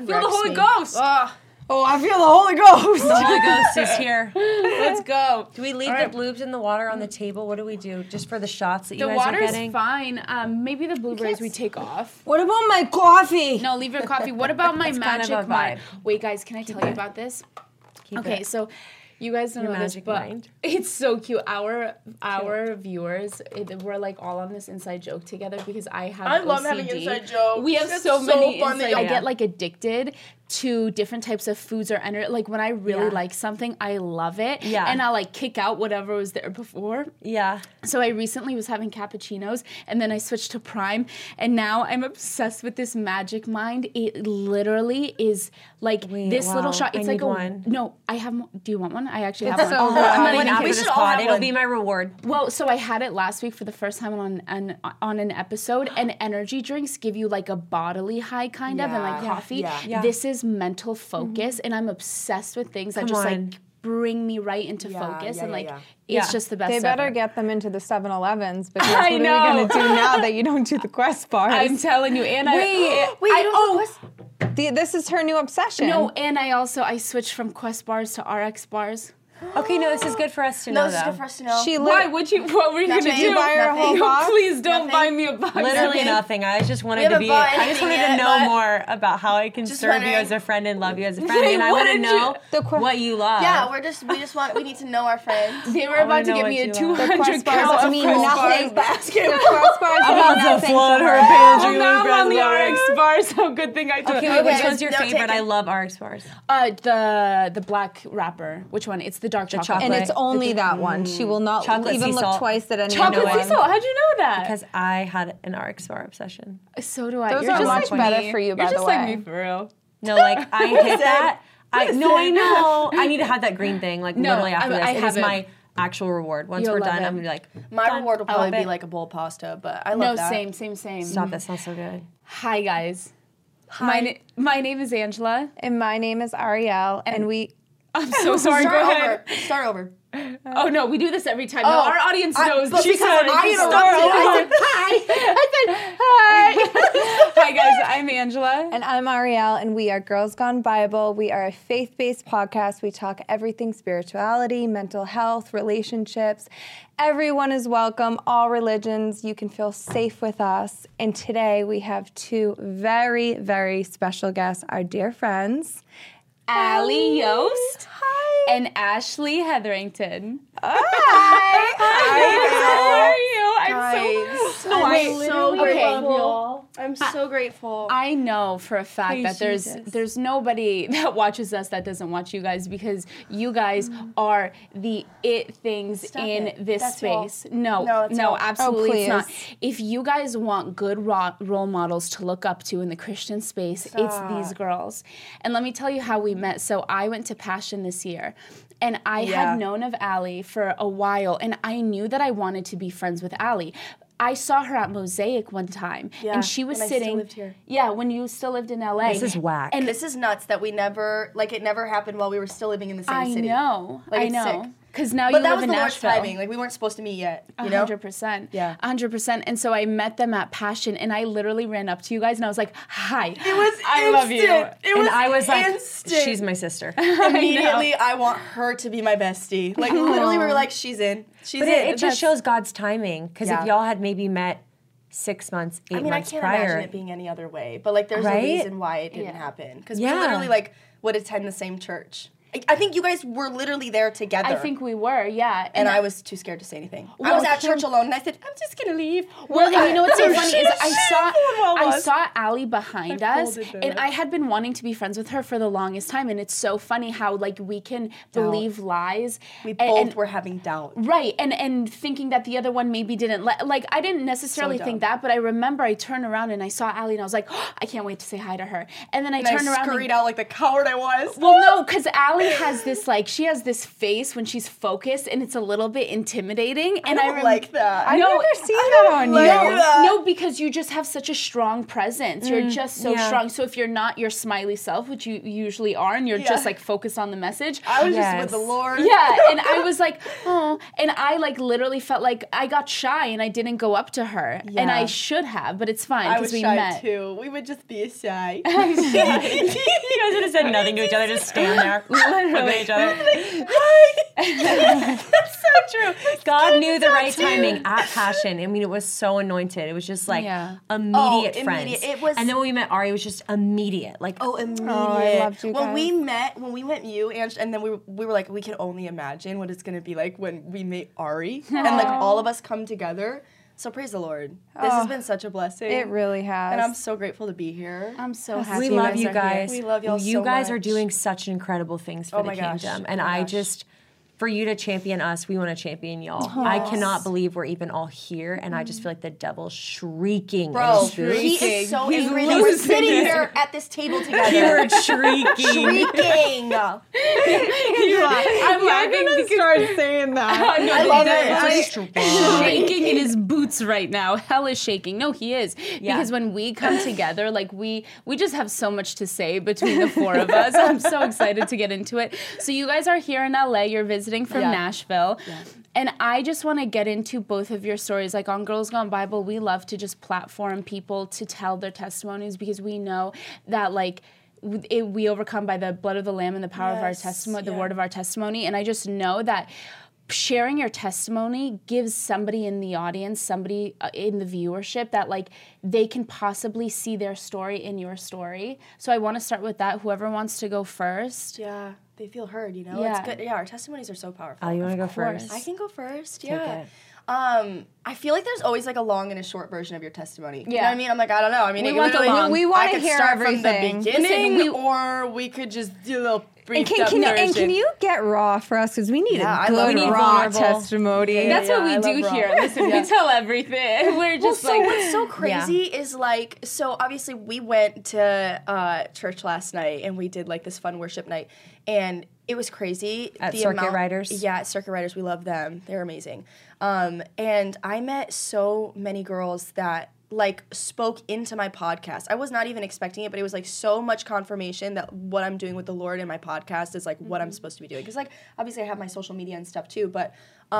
feel the Holy Ghost. Oh, I feel the Holy Ghost. The Holy Ghost is here. Let's go. Do we leave the bloobs in the water on the table? What do we do? Just for the shots that you The guys are water's getting? fine. Maybe the blueberries we take off. What about my coffee? No, leave your coffee. What about my It's kind of magic a mind? vibe. Wait, guys, can I tell you about this? Keep Okay, it. so you guys don't Your know this, magic but mind. it's so cute. Our viewers, we're like all on this inside joke together because I have I love OCD. having inside jokes. We have It's so many fun that inside. y'all- I get like addicted to different types of foods or energy. Like when I really Yeah. like something, I love it. Yeah. And I'll like kick out whatever was there before. Yeah. So I recently was having cappuccinos and then I switched to Prime and now I'm obsessed with this Magic Mind. It literally is like this little shot. It's I like need one. No, I have do you want one? I actually have one. so I'm good. not Like even after kidding. this all pod, have it'll one. be my reward. Well, so I had it last week for the first time on an episode, and energy drinks give you like a bodily high kind of, and like Yeah. coffee. Yeah. This is mental focus, and I'm obsessed with things that just on. like bring me right into focus, yeah, and yeah, like yeah. it's Yeah. just the best. They better ever. get them into the 7-Elevens because I what are we know. going to do now that you don't do the Quest bars? I'm telling you, and Wait, I don't. This is her new obsession. No, and I switched from Quest bars to RX bars. Okay, no, this is good for us to know, No, this is though. good for us to know. She What were you gonna Nothing. do? You buy her a whole Nothing. box? Please don't Nothing. buy me a box. Literally Okay. nothing. I just wanted haven't to be. bought I just wanted anything to yet, know but- more about how I can Just serve you wondering. as a friend and love you as a friend, Wait, and I what want to did you- know what you love. Yeah, we just want to know our friends. They were I about wanna to know give what me a you love. 200 Quest bars count of mean Quest nothing. bars. The Quest bars mean about to nothing flood to her her. pantry. Oh, now I'm on the Bars. RX bars, so good thing I took Okay, it. wait, which Okay. one's your No, favorite? take I it. love RX bars. The black wrapper. Which one? It's the dark chocolate. chocolate. And it's only that one. She will not Chocolate even sea look salt. twice at any Chocolate other sea one. salt. How'd you know that? Because I had an RX bar obsession. So do I. Those You're are just much like better me. for you, by You're the just like way. me for real. No, like I hit that. I know. I need to have that green thing. Like No, literally after I this, it is have it. my actual reward. Once You'll we're love done, it. I'm gonna be like, My done. reward will I probably love be it. like a bowl of pasta, but I No, love that. same. Stop. That sounds so good. Hi guys. My name is Angela. And my name is Ariel, and we... I'm so sorry. Go ahead. Start over. Oh no, we do this every time. No, our audience knows. But She because said I just interrupted, I said hi. Hi guys, I'm Angela. And I'm Ariel, and we are Girls Gone Bible. We are a faith-based podcast. We talk everything spirituality, mental health, relationships. Everyone is welcome, all religions. You can feel safe with us. And today we have two very, very special guests, our dear friends. Allie Yost and Ashley Hetherington. Hi. How are you? Guys, No, I'm so grateful. Okay. I'm so grateful. I know for a fact that Jesus. there's nobody that watches us that doesn't watch you guys because you guys are the it things in it. this That's all. space. No, that's all. absolutely it's not. please. If you guys want good role models to look up to in the Christian space, it's these girls. And let me tell you how we met. So I went to Passion this year. And I had known of Allie for a while, and I knew that I wanted to be friends with Allie. I saw her at Mosaic one time, and she was when I still sitting. lived here. Yeah, when you still lived in LA. This is whack. And This is nuts that we never, like, it never happened while we were still living in the same I city. know, Like, I it's know, sick. because now But you that live was in the Lord's Nashville. timing. Like, we weren't supposed to meet yet, you know? 100%. Yeah. 100%. And so I met them at Passion, and I literally ran up to you guys, and I was like, "Hi, It was I love you." instant. It was And I was like, instant. she's my sister. Immediately, I want her to be my bestie. Like, literally, we were like, she's in. She's But in. it just shows God's timing. Because Yeah. if y'all had maybe met 6 months, 8 I mean, I months can't prior, imagine it being any other way. But, like, there's Right? a reason why it didn't Yeah. happen. Because Yeah. we literally, like, would attend the same church. I think you guys were literally there together. I think we were, yeah. And I was too scared to say anything. I Well, was at church alone, and I said, I'm just going to leave. Well, and you know what's so funny is I almost. saw Allie behind us, folded and it. I had been wanting to be friends with her for the longest time, and it's so funny how like we can believe lies. We and- both and- were having doubt. Right, and thinking that the other one maybe didn't like I didn't necessarily So think dumb. that, but I remember I turned around and I saw Allie and I was like, oh, I can't wait to say hi to her. And then I And turned I around scurried out like the coward I was. Well, no, because Allie Ari has this she has this face when she's focused, and it's a little bit intimidating. And I don't like that. I've never seen that on you. No, because you just have such a strong presence. You're just so strong. So if you're not your smiley self, which you usually are, and you're just focused on the message. I was just with the Lord. Yeah, and I was like, oh, and I literally felt like I got shy and I didn't go up to her, and I should have, but it's fine because we met. I was shy too. We would just be shy. You guys would have said nothing to each other, just stand there, looking at each other. That's so true. God knew the right timing at Passion. I mean, it was so anointed. It was just immediate friends. It was, and then when we met Ari, it was just immediate. Immediate. Oh, I loved you guys. When we met you, and then we were like, we can only imagine what it's gonna be like when we meet Ari, and all of us come together. So praise the Lord. This has been such a blessing. It really has. And I'm so grateful to be here. I'm so happy. We love you guys. We love y'all so much. You guys are doing such incredible things for the kingdom. And I just, for you to champion us, we want to champion y'all. I cannot believe we're even all here, and I just feel like the devil's shrieking. Bro, he is so angry that we're sitting here at this table together. Keyword shrieking. Shrieking. I'm laughing because start saying that. no, I love it. He's shaking in his boots right now. Hell is shaking. No, he is. Because when we come together, we just have so much to say between the four of us. I'm so excited to get into it. So you guys are here in LA. You're visiting from Nashville. Yeah. And I just want to get into both of your stories. Like on Girls Gone Bible, we love to just platform people to tell their testimonies because we know that we overcome by the blood of the Lamb and the power of our testimony, the word of our testimony. And I just know that sharing your testimony gives somebody in the audience, somebody in the viewership that they can possibly see their story in your story. So I want to start with that. Whoever wants to go first. Yeah, they feel heard, It's good. Yeah, our testimonies are so powerful. Oh, you want to go first? I can go first. Yeah. I feel like there's always a long and a short version of your testimony. You know what I mean? I'm I don't know. I mean, we want to hear start everything. From the beginning, or we could just do a little brief can you get raw for us? Because we need a good raw testimony. That's what we do here. Listen, we tell everything. We're just what's so crazy is so obviously we went to church last night and we did this fun worship night, and it was crazy. At Circuit Riders? Yeah, at Circuit Riders. We love them. They're amazing. And I met so many girls that spoke into my podcast. I was not even expecting it, but it was so much confirmation that what I'm doing with the Lord in my podcast is what I'm supposed to be doing. Because obviously I have my social media and stuff too, but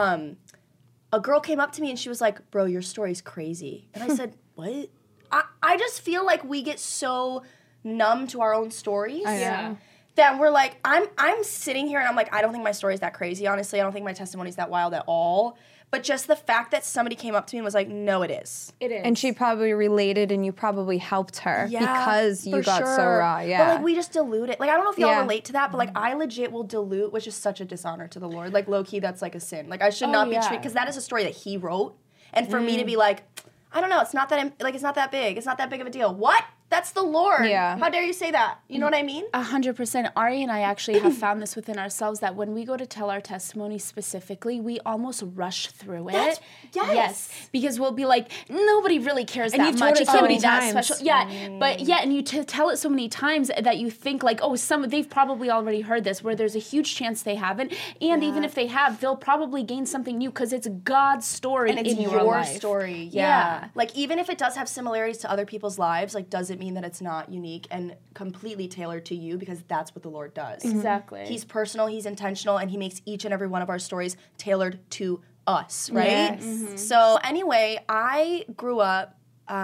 a girl came up to me and she was like, bro, your story's crazy. And I said, what? I just feel like we get so numb to our own stories. That we're I'm sitting here and I'm I don't think my story's that crazy, honestly. I don't think my testimony's that wild at all. But just the fact that somebody came up to me and was no, it is. It is. And she probably related and you probably helped her because you got so raw. But we just dilute it. I don't know if y'all relate to that, but I legit will dilute, which is such a dishonor to the Lord. Low-key, that's a sin. I should not be treated, because that is a story that he wrote. And for me to be I don't know, it's not that, it's not that big. It's not that big of a deal. What? That's the Lord. Yeah. How dare you say that? You know what I mean? 100%. Ari and I actually have found this within ourselves that when we go to tell our testimony specifically, we almost rush through it. Yes. Because we'll be nobody really cares that much. Told it it so can't many be that times. special. Yeah. But and you tell it so many times that you think they've probably already heard this, where there's a huge chance they haven't. And even if they have, they'll probably gain something new because it's God's story and it's in your life. story. Yeah. Even if it does have similarities to other people's lives, does it mean that it's not unique and completely tailored to you? Because that's what the Lord does. Exactly. He's personal, he's intentional, and he makes each and every one of our stories tailored to us, right? Yes. Mm-hmm. So anyway, I grew up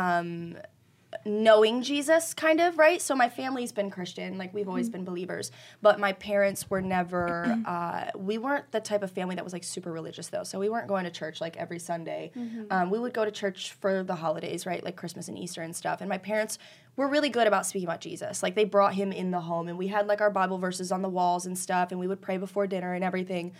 knowing Jesus, kind of, right? So my family's been Christian, we've always been believers, but my parents were never, we weren't the type of family that was super religious though, so we weren't going to church every Sunday. We would go to church for the holidays, right? Christmas and Easter and stuff, and my parents were really good about speaking about Jesus. They brought him in the home, and we had our Bible verses on the walls and stuff, and we would pray before dinner and everything,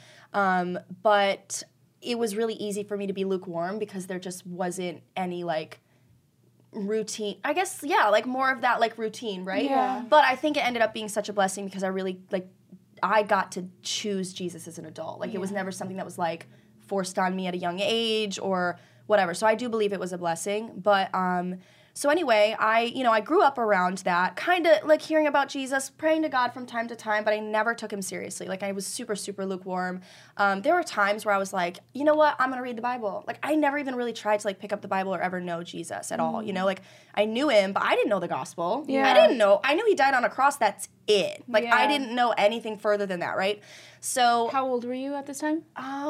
but it was really easy for me to be lukewarm because there just wasn't any routine, I guess, more of that routine, right? Yeah. But I think it ended up being such a blessing because I really I got to choose Jesus as an adult. It was never something that was forced on me at a young age or whatever. So I do believe it was a blessing. But So anyway, I grew up around that, kind of like hearing about Jesus, praying to God from time to time, but I never took him seriously. Like I was super, super lukewarm. There were times where I was like, you know what, I'm gonna read the Bible. Like I never even really tried to like pick up the Bible or ever know Jesus at all. You know, like I knew him, but I didn't know the gospel. Yeah. I knew he died on a cross. That's it. Like I didn't know anything further than that, right? So how old were you at this time?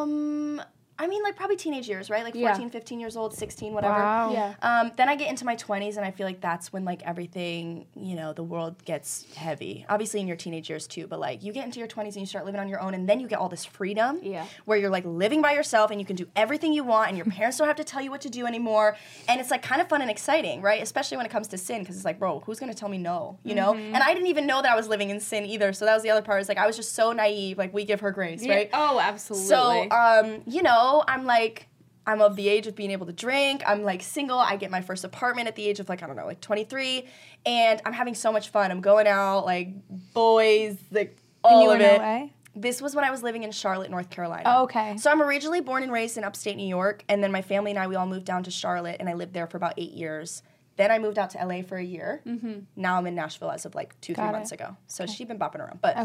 I mean, like, probably teenage years, right? Like, 14, 15 years old, 16, whatever. Wow. Yeah. Then I get into my 20s, and I feel like that's when, like, everything, you know, the world gets heavy. Obviously, in your teenage years, too. But, like, you get into your 20s, and you start living on your own, and then you get all this freedom. Yeah. Where you're, like, living by yourself, and you can do everything you want, and your parents don't have to tell you what to do anymore. And it's, like, kind of fun and exciting, right? Especially when it comes to sin, because it's like, bro, who's going to tell me no, you know? And I didn't even know that I was living in sin, either. So that was the other part. It's like, I was just so naive. Like, we give her grace, right? Oh, absolutely. So, you know, I'm of the age of being able to drink. I'm, like, single. I get my first apartment at the age of, like, I don't know, like 23. And I'm having so much fun. I'm going out, like, boys, like, all of it. And you were in LA? This was when I was living in Charlotte, North Carolina. Oh, okay. So I'm originally born and raised in upstate New York. And then my family and I, we all moved down to Charlotte. And I lived there for about 8 years. Then I moved out to LA for a year. Now I'm in Nashville as of, like, 2-3 months ago. So she's been bopping around. But,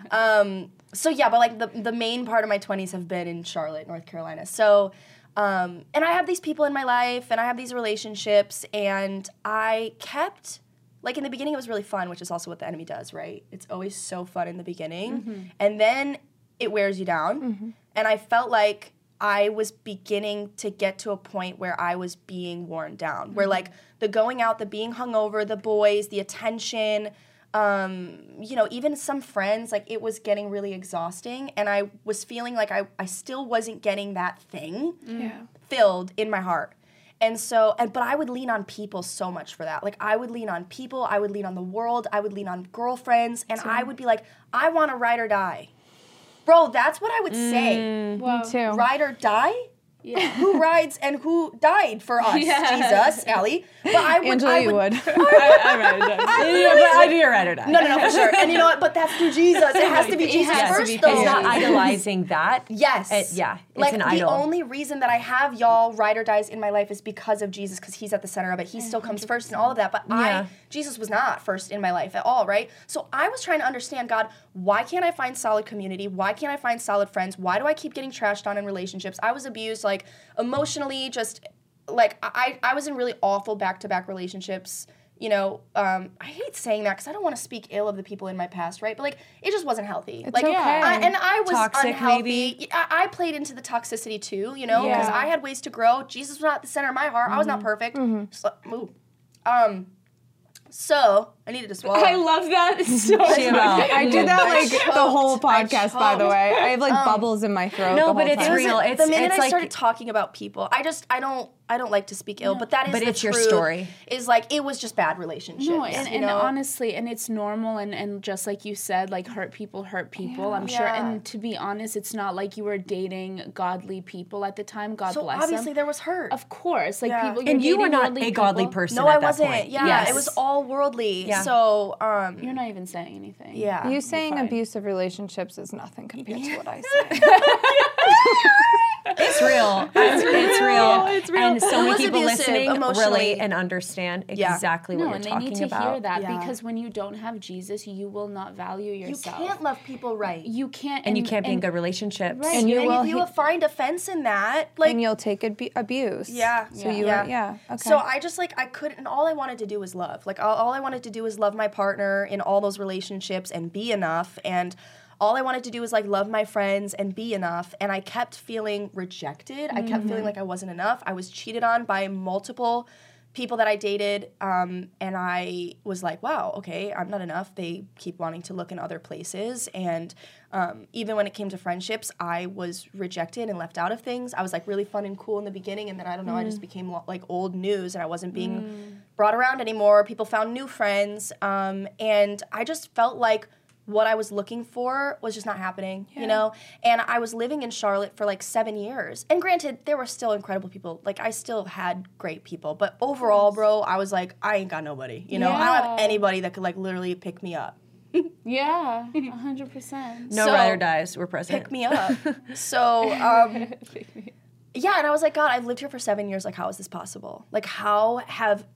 so, yeah, but, like, the main part of my 20s have been in Charlotte, North Carolina. So... and I have these people in my life, and I have these relationships, and I kept, like, in the beginning it was really fun, which is also what the enemy does, right? It's always so fun in the beginning, and then it wears you down, and I felt like I was beginning to get to a point where I was being worn down, where, like, the going out, the being hungover, the boys, the attention... you know, even some friends, like, it was getting really exhausting, and I was feeling like I still wasn't getting that thing filled in my heart. And so, but I would lean on people so much for that. Like, I would lean on people, I would lean on the world, I would lean on girlfriends, and I would be like, I want to ride or die. Bro, that's what I would say. Me too. Ride or die? Yeah. Who rides and who died for us? Jesus, Allie. But I would. Angela, you would. I ride or die. But I do ride or die. No, for sure. And you know what? But that's through Jesus. It has to be Jesus first, though. It's not idolizing that. Yes. It's like, an idol. The only reason that I have y'all ride or dies in my life is because of Jesus, because he's at the center of it. He still comes first and all of that. But Jesus was not first in my life at all, right? So I was trying to understand, God, why can't I find solid community? Why can't I find solid friends? Why do I keep getting trashed on in relationships? I was abused, like, emotionally, just, like, I was in really awful back-to-back relationships. You know, I hate saying that because I don't want to speak ill of the people in my past, right? But, like, it just wasn't healthy. It's like, okay. I was toxic, unhealthy. maybe. I played into the toxicity too, you know, because I had ways to grow. Jesus was not at the center of my heart. I was not perfect. So I needed to swallow. I love that so much. I did that like choked. the whole podcast, by the choked. way. I have like bubbles in my throat. No, the but whole it's time. real. The minute it's I like, started talking about people, I don't like to speak ill, but that is But the it's your truth, story. Is like, it was just bad relationships. No, you and know? honestly, and it's normal, and just like you said, like, hurt people, I'm sure. Yeah. And to be honest, it's not like you were dating godly people at the time. God so bless them. obviously there was hurt. Of course, like, Yeah. people. and you were dating not worldly a godly people. person No, at I that wasn't. point. Yeah, Yes. it was all worldly. Yeah. So, You're not even saying anything. yeah. You saying fine. abusive relationships is nothing compared to what I say. It's real. It's real. It's real. And so It many was people abusive, listening emotionally. relate and understand exactly what No, you're and they talking need to about. hear that Yeah. because when you don't have Jesus, you will not value You yourself. can't love people right. You can't. And you can't be in good relationships. Right. And you and will if you find offense in that, like, and you'll take abuse. yeah. So you yeah. were, yeah. Okay. So I just, like, I couldn't, and all I wanted to do was love. Like, all I wanted to do was love my partner in all those relationships and be enough. And all I wanted to do was, like, love my friends and be enough. And I kept feeling rejected. I kept feeling like I wasn't enough. I was cheated on by multiple people that I dated. And I was like, wow, okay, I'm not enough. They keep wanting to look in other places. And even when it came to friendships, I was rejected and left out of things. I was, like, really fun and cool in the beginning. And then, I don't know, I just became, like, old news. And I wasn't being brought around anymore. People found new friends. And I just felt like what I was looking for was just not happening, you know? And I was living in Charlotte for, like, 7 years. And granted, there were still incredible people. Like, I still had great people. But overall, bro, I was like, I ain't got nobody. You know? I don't have anybody that could, like, literally pick me up. Yeah, 100%. No So, ride or dies were present. Pick me up. So, yeah, and I was like, God, I've lived here for 7 years. Like, how is this possible? Like, how have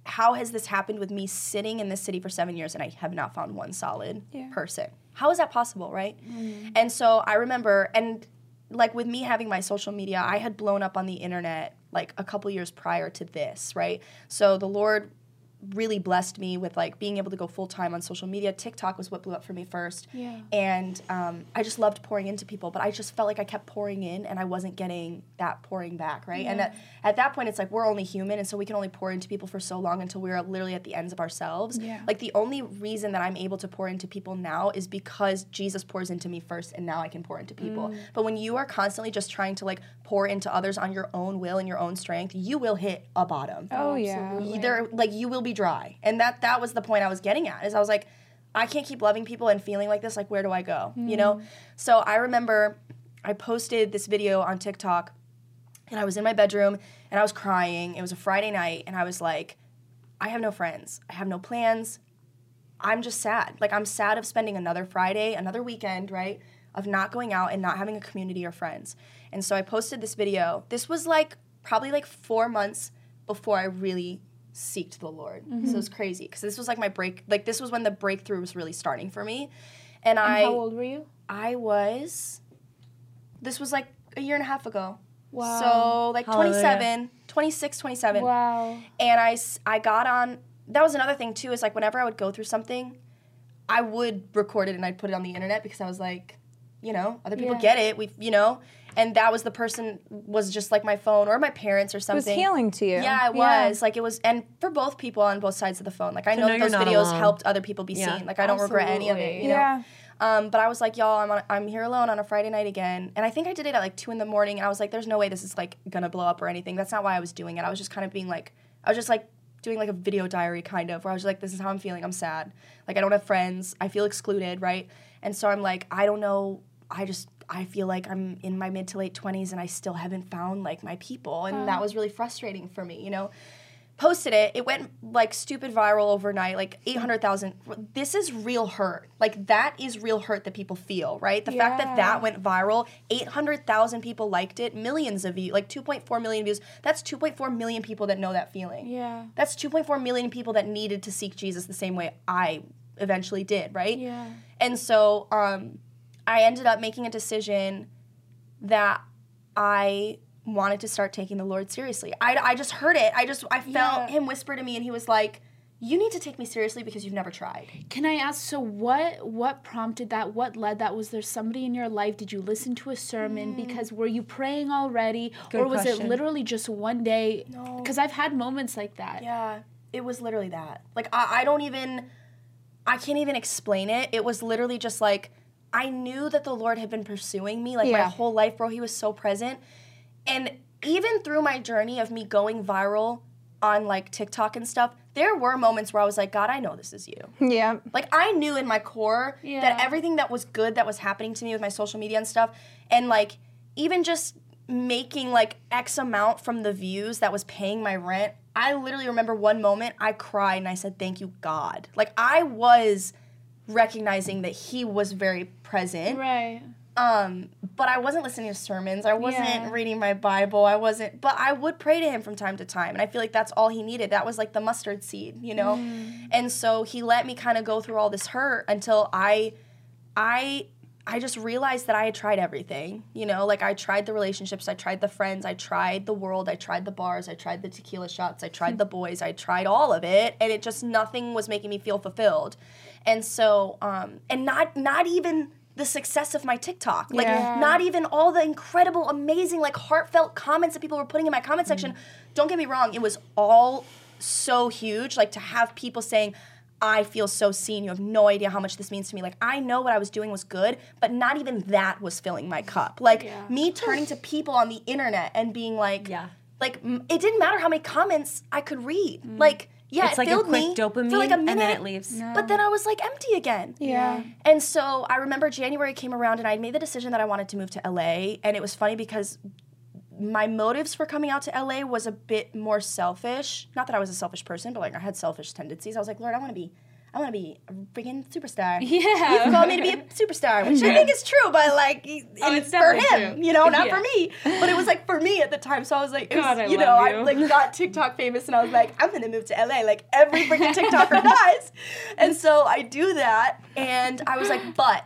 how has this happened with me sitting in this city for 7 years and I have not found one solid person? How is that possible, right? And so I remember, and like with me having my social media, I had blown up on the internet like a couple years prior to this, right? So the Lord really blessed me with like being able to go full-time on social media. TikTok was what blew up for me first. Yeah. And I just loved pouring into people, but I just felt like I kept pouring in and I wasn't getting that pouring back, right? Yeah. And at that point, it's like we're only human, and so we can only pour into people for so long until we're literally at the ends of ourselves. Yeah. Like the only reason that I'm able to pour into people now is because Jesus pours into me first, and now I can pour into people. But when you are constantly just trying to like pour into others on your own will and your own strength, you will hit a bottom. Oh yeah. You will be dry. And that was the point I was getting at, is I was like, I can't keep loving people and feeling like this, like where do I go? You know? So I remember I posted this video on TikTok and I was in my bedroom and I was crying. It was a Friday night and I was like, I have no friends. I have no plans. I'm just sad. Like I'm sad of spending another Friday, another weekend, right? Of not going out and not having a community or friends. And so I posted this video. This was like probably like 4 months before I really seeked the Lord. So it was crazy because this was like my break. Like this was when the breakthrough was really starting for me. And how old were you? This was like a year and a half ago. Wow. So like 26, 27. Wow. And I got on, that was another thing too, is like whenever I would go through something, I would record it and I'd put it on the internet because I was like, you know, other people get it. And that was the person was just like my phone or my parents or something. It was healing to you. Yeah, it was. Like it was, and for both people on both sides of the phone. Like I know those videos helped other people be seen. Like I don't regret any of it, you know? But I was like, y'all, I'm here alone on a Friday night again. And I think I did it at like 2 a.m. and I was like, there's no way this is like gonna blow up or anything. That's not why I was doing it. I was just kind of being like, I was just like doing like a video diary kind of, where I was like, this is how I'm feeling. I'm sad. Like I don't have friends. I feel excluded, right? And so I'm like, I don't know. I feel like I'm in my mid to late 20s and I still haven't found like my people. And that was really frustrating for me, you know. Posted it. It went like stupid viral overnight, like 800,000. This is real hurt. Like that is real hurt that people feel, right? The fact that went viral, 800,000 people liked it, millions of views, like 2.4 million views. That's 2.4 million people that know that feeling. Yeah. That's 2.4 million people that needed to seek Jesus the same way I eventually did, right? Yeah. And so, I ended up making a decision that I wanted to start taking the Lord seriously. I just heard it. I felt him whisper to me, and he was like, you need to take me seriously because you've never tried. Can I ask, so what prompted that? What led that? Was there somebody in your life? Did you listen to a sermon? Because were you praying already? Good was question. It literally just one day? No. Because I've had moments like that. Yeah, it was literally that. Like, I can't even explain it. It was literally just like, I knew that the Lord had been pursuing me like my whole life, bro. He was so present. And even through my journey of me going viral on like TikTok and stuff, there were moments where I was like, God, I know this is you. Yeah. Like I knew in my core that everything that was good that was happening to me with my social media and stuff, and like even just making like X amount from the views that was paying my rent, I literally remember one moment I cried and I said, thank you, God. Like I was recognizing that he was very present. Right. But I wasn't listening to sermons. I wasn't reading my Bible. But I would pray to him from time to time. And I feel like that's all he needed. That was like the mustard seed, you know? And so he let me kind of go through all this hurt until I just realized that I had tried everything, you know? Like I tried the relationships, I tried the friends, I tried the world, I tried the bars, I tried the tequila shots, I tried the boys, I tried all of it. And it just, nothing was making me feel fulfilled. And so, and not even the success of my TikTok. Like, not even all the incredible, amazing, like, heartfelt comments that people were putting in my comment section. Don't get me wrong. It was all so huge. Like, to have people saying, I feel so seen. You have no idea how much this means to me. Like, I know what I was doing was good, but not even that was filling my cup. Like, me turning to people on the internet and being like, like, it didn't matter how many comments I could read. Like, it's like a quick dopamine, for like a minute, and then it leaves. No. But then I was like empty again. Yeah. And so I remember January came around and I made the decision that I wanted to move to LA. And it was funny because my motives for coming out to LA was a bit more selfish. Not that I was a selfish person, but like I had selfish tendencies. I was like, Lord, I want I want to be a freaking superstar. Yeah. You've called me to be a superstar, which I think is true, but like, it's for him, true. you know, not for me. But it was like for me at the time, so I was like, I like got TikTok famous, and I was like, I'm gonna move to LA, like every freaking TikToker does. And so I do that, and I was like, but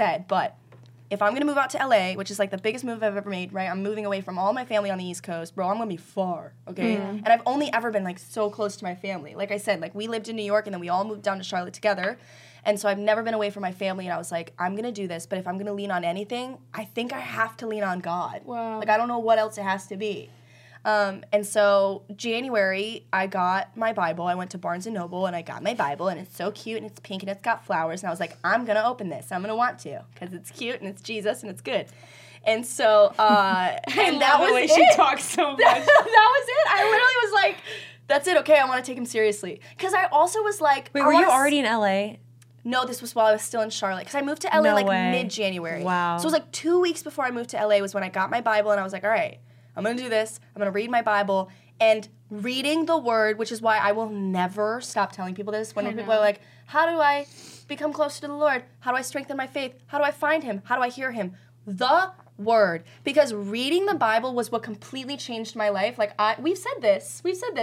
if I'm gonna move out to LA, which is like the biggest move I've ever made, right? I'm moving away from all my family on the East Coast, bro. I'm gonna be far, okay? And I've only ever been like so close to my family. Like I said, like we lived in New York and then we all moved down to Charlotte together. And so I've never been away from my family, and I was like, I'm gonna do this, but if I'm gonna lean on anything, I think I have to lean on God. Wow. Like I don't know what else it has to be. And so January, I got my Bible. I went to Barnes & Noble, and I got my Bible, and it's so cute, and it's pink, and it's got flowers. And I was like, I'm going to open this. I'm going to want to, because it's cute, and it's Jesus, and it's good. And so, and that was it. She talks so much. That was it. I literally was like, that's it. Okay, I want to take him seriously. Because I also was like, wait, were you already in LA? No, this was while I was still in Charlotte. Because I moved to LA mid-January. Wow. So it was like 2 weeks before I moved to LA was when I got my Bible, and I was like, all right, I'm going to do this. I'm going to read my Bible. And reading the Word, which is why I will never stop telling people this. When people are like, how do I become closer to the Lord? How do I strengthen my faith? How do I find Him? How do I hear Him? The Word. Because reading the Bible was what completely changed my life. Like, we've said this.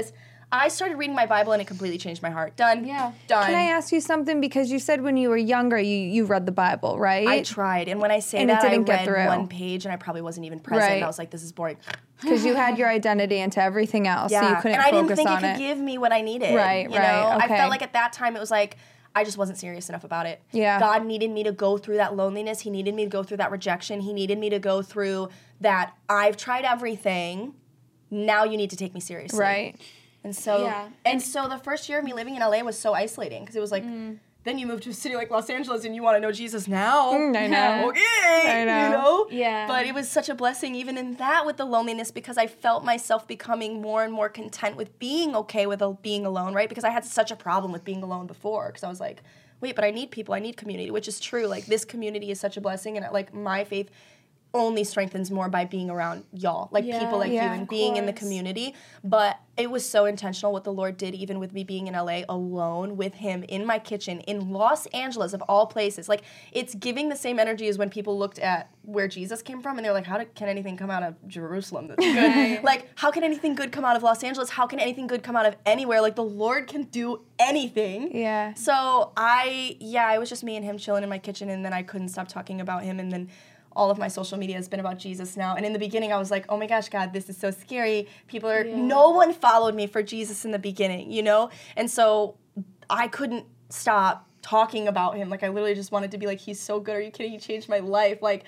I started reading my Bible, and it completely changed my heart. Done. Yeah. Done. Can I ask you something? Because you said when you were younger, you read the Bible, right? I tried. And when I say that, I read one page, and I probably wasn't even present. Right. I was like, this is boring. Because you had your identity into everything else, so you couldn't and I focus didn't think on it could give me what I needed. Right, you know? right, okay. I felt like at that time it was like I just wasn't serious enough about it. Yeah. God needed me to go through that loneliness. He needed me to go through that rejection. He needed me to go through that I've tried everything. Now you need to take me seriously. Right. And so, so the first year of me living in LA was so isolating because it was like, then you move to a city like Los Angeles and you want to know Jesus now. I know. Okay. I know. You know? Yeah. But it was such a blessing even in that with the loneliness because I felt myself becoming more and more content with being okay with being alone, right? Because I had such a problem with being alone before because I was like, wait, but I need people. I need community, which is true. Like this community is such a blessing and like my faith only strengthens more by being around y'all, like people like you and being in the community. But it was so intentional what the Lord did, even with me being in LA alone with Him in my kitchen in Los Angeles of all places. Like it's giving the same energy as when people looked at where Jesus came from and they're like, can anything come out of Jerusalem that's good? Like how can anything good come out of Los Angeles? How can anything good come out of anywhere? Like the Lord can do anything. Yeah. So it was just me and Him chilling in my kitchen, and then I couldn't stop talking about Him, and then all of my social media has been about Jesus now. And in the beginning, I was like, oh my gosh, God, this is so scary. People are, no one followed me for Jesus in the beginning, you know? And so I couldn't stop talking about Him. Like, I literally just wanted to be like, He's so good. Are you kidding? He changed my life. Like,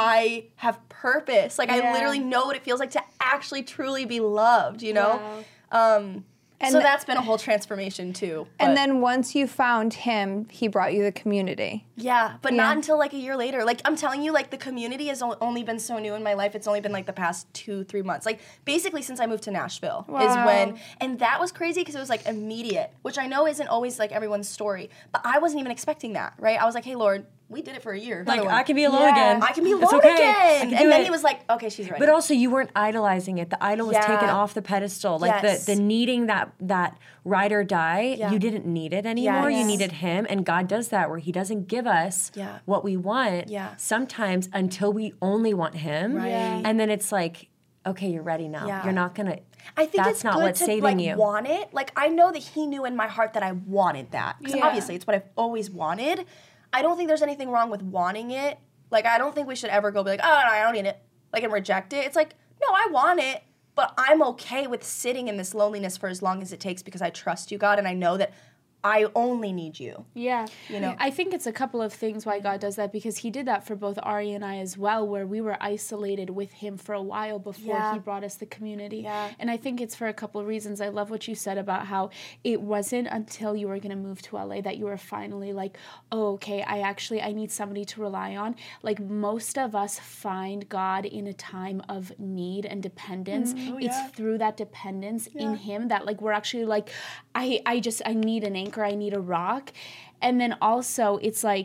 I have purpose. Like, I literally know what it feels like to actually truly be loved, you know? Wow. And so that's been a whole transformation too. And then once you found Him, He brought you the community. Yeah, but not until like a year later. Like I'm telling you, like the community has only been so new in my life. It's only been like the past 2-3 months. Like basically since I moved to Nashville is when, and that was crazy because it was like immediate, which I know isn't always like everyone's story, but I wasn't even expecting that, right? I was like, hey Lord, we did it for a year. Like, I can be alone again. I can be alone okay. again. And then He was like, okay, she's ready. But also, you weren't idolizing it. The idol was taken off the pedestal. Like, the needing that ride or die, you didn't need it anymore. You needed Him. And God does that where He doesn't give us what we want sometimes until we only want Him. Right. And then it's like, okay, you're ready now. You're not going to... I think that's it's not good what's to saving you. Want it. Like, I know that He knew in my heart that I wanted that. Because obviously, it's what I've always wanted. I don't think there's anything wrong with wanting it. Like, I don't think we should ever go be like, oh, no, I don't need it. Like, and reject it. It's like, no, I want it, but I'm okay with sitting in this loneliness for as long as it takes because I trust you, God, and I know that I only need you. Yeah. You know? I think it's a couple of things why God does that, because He did that for both Ari and I as well, where we were isolated with Him for a while before He brought us the community. Yeah. And I think it's for a couple of reasons. I love what you said about how it wasn't until you were going to move to LA that you were finally like, oh, okay, I need somebody to rely on. Like most of us find God in a time of need and dependence. It's through that dependence in Him that like we're actually like, I need an anchor, I need a rock. And then also it's like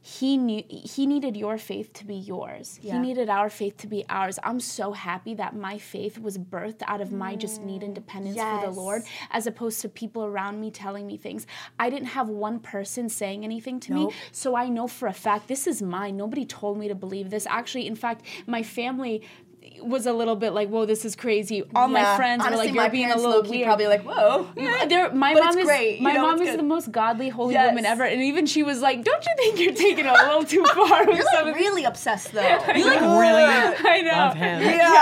he needed your faith to be yours. Yeah. He needed our faith to be ours. I'm so happy that my faith was birthed out of my just need and dependence for the Lord, as opposed to people around me telling me things. I didn't have one person saying anything to me, so I know for a fact this is mine. Nobody told me to believe this. Actually, in fact, my family was a little bit like, whoa, this is crazy. All my friends were like, you're being a little weird. Probably like, whoa. My mom is the most godly, holy woman ever. And even she was like, don't you think you're taking it a little too far? You're like really obsessed though. You like really love him.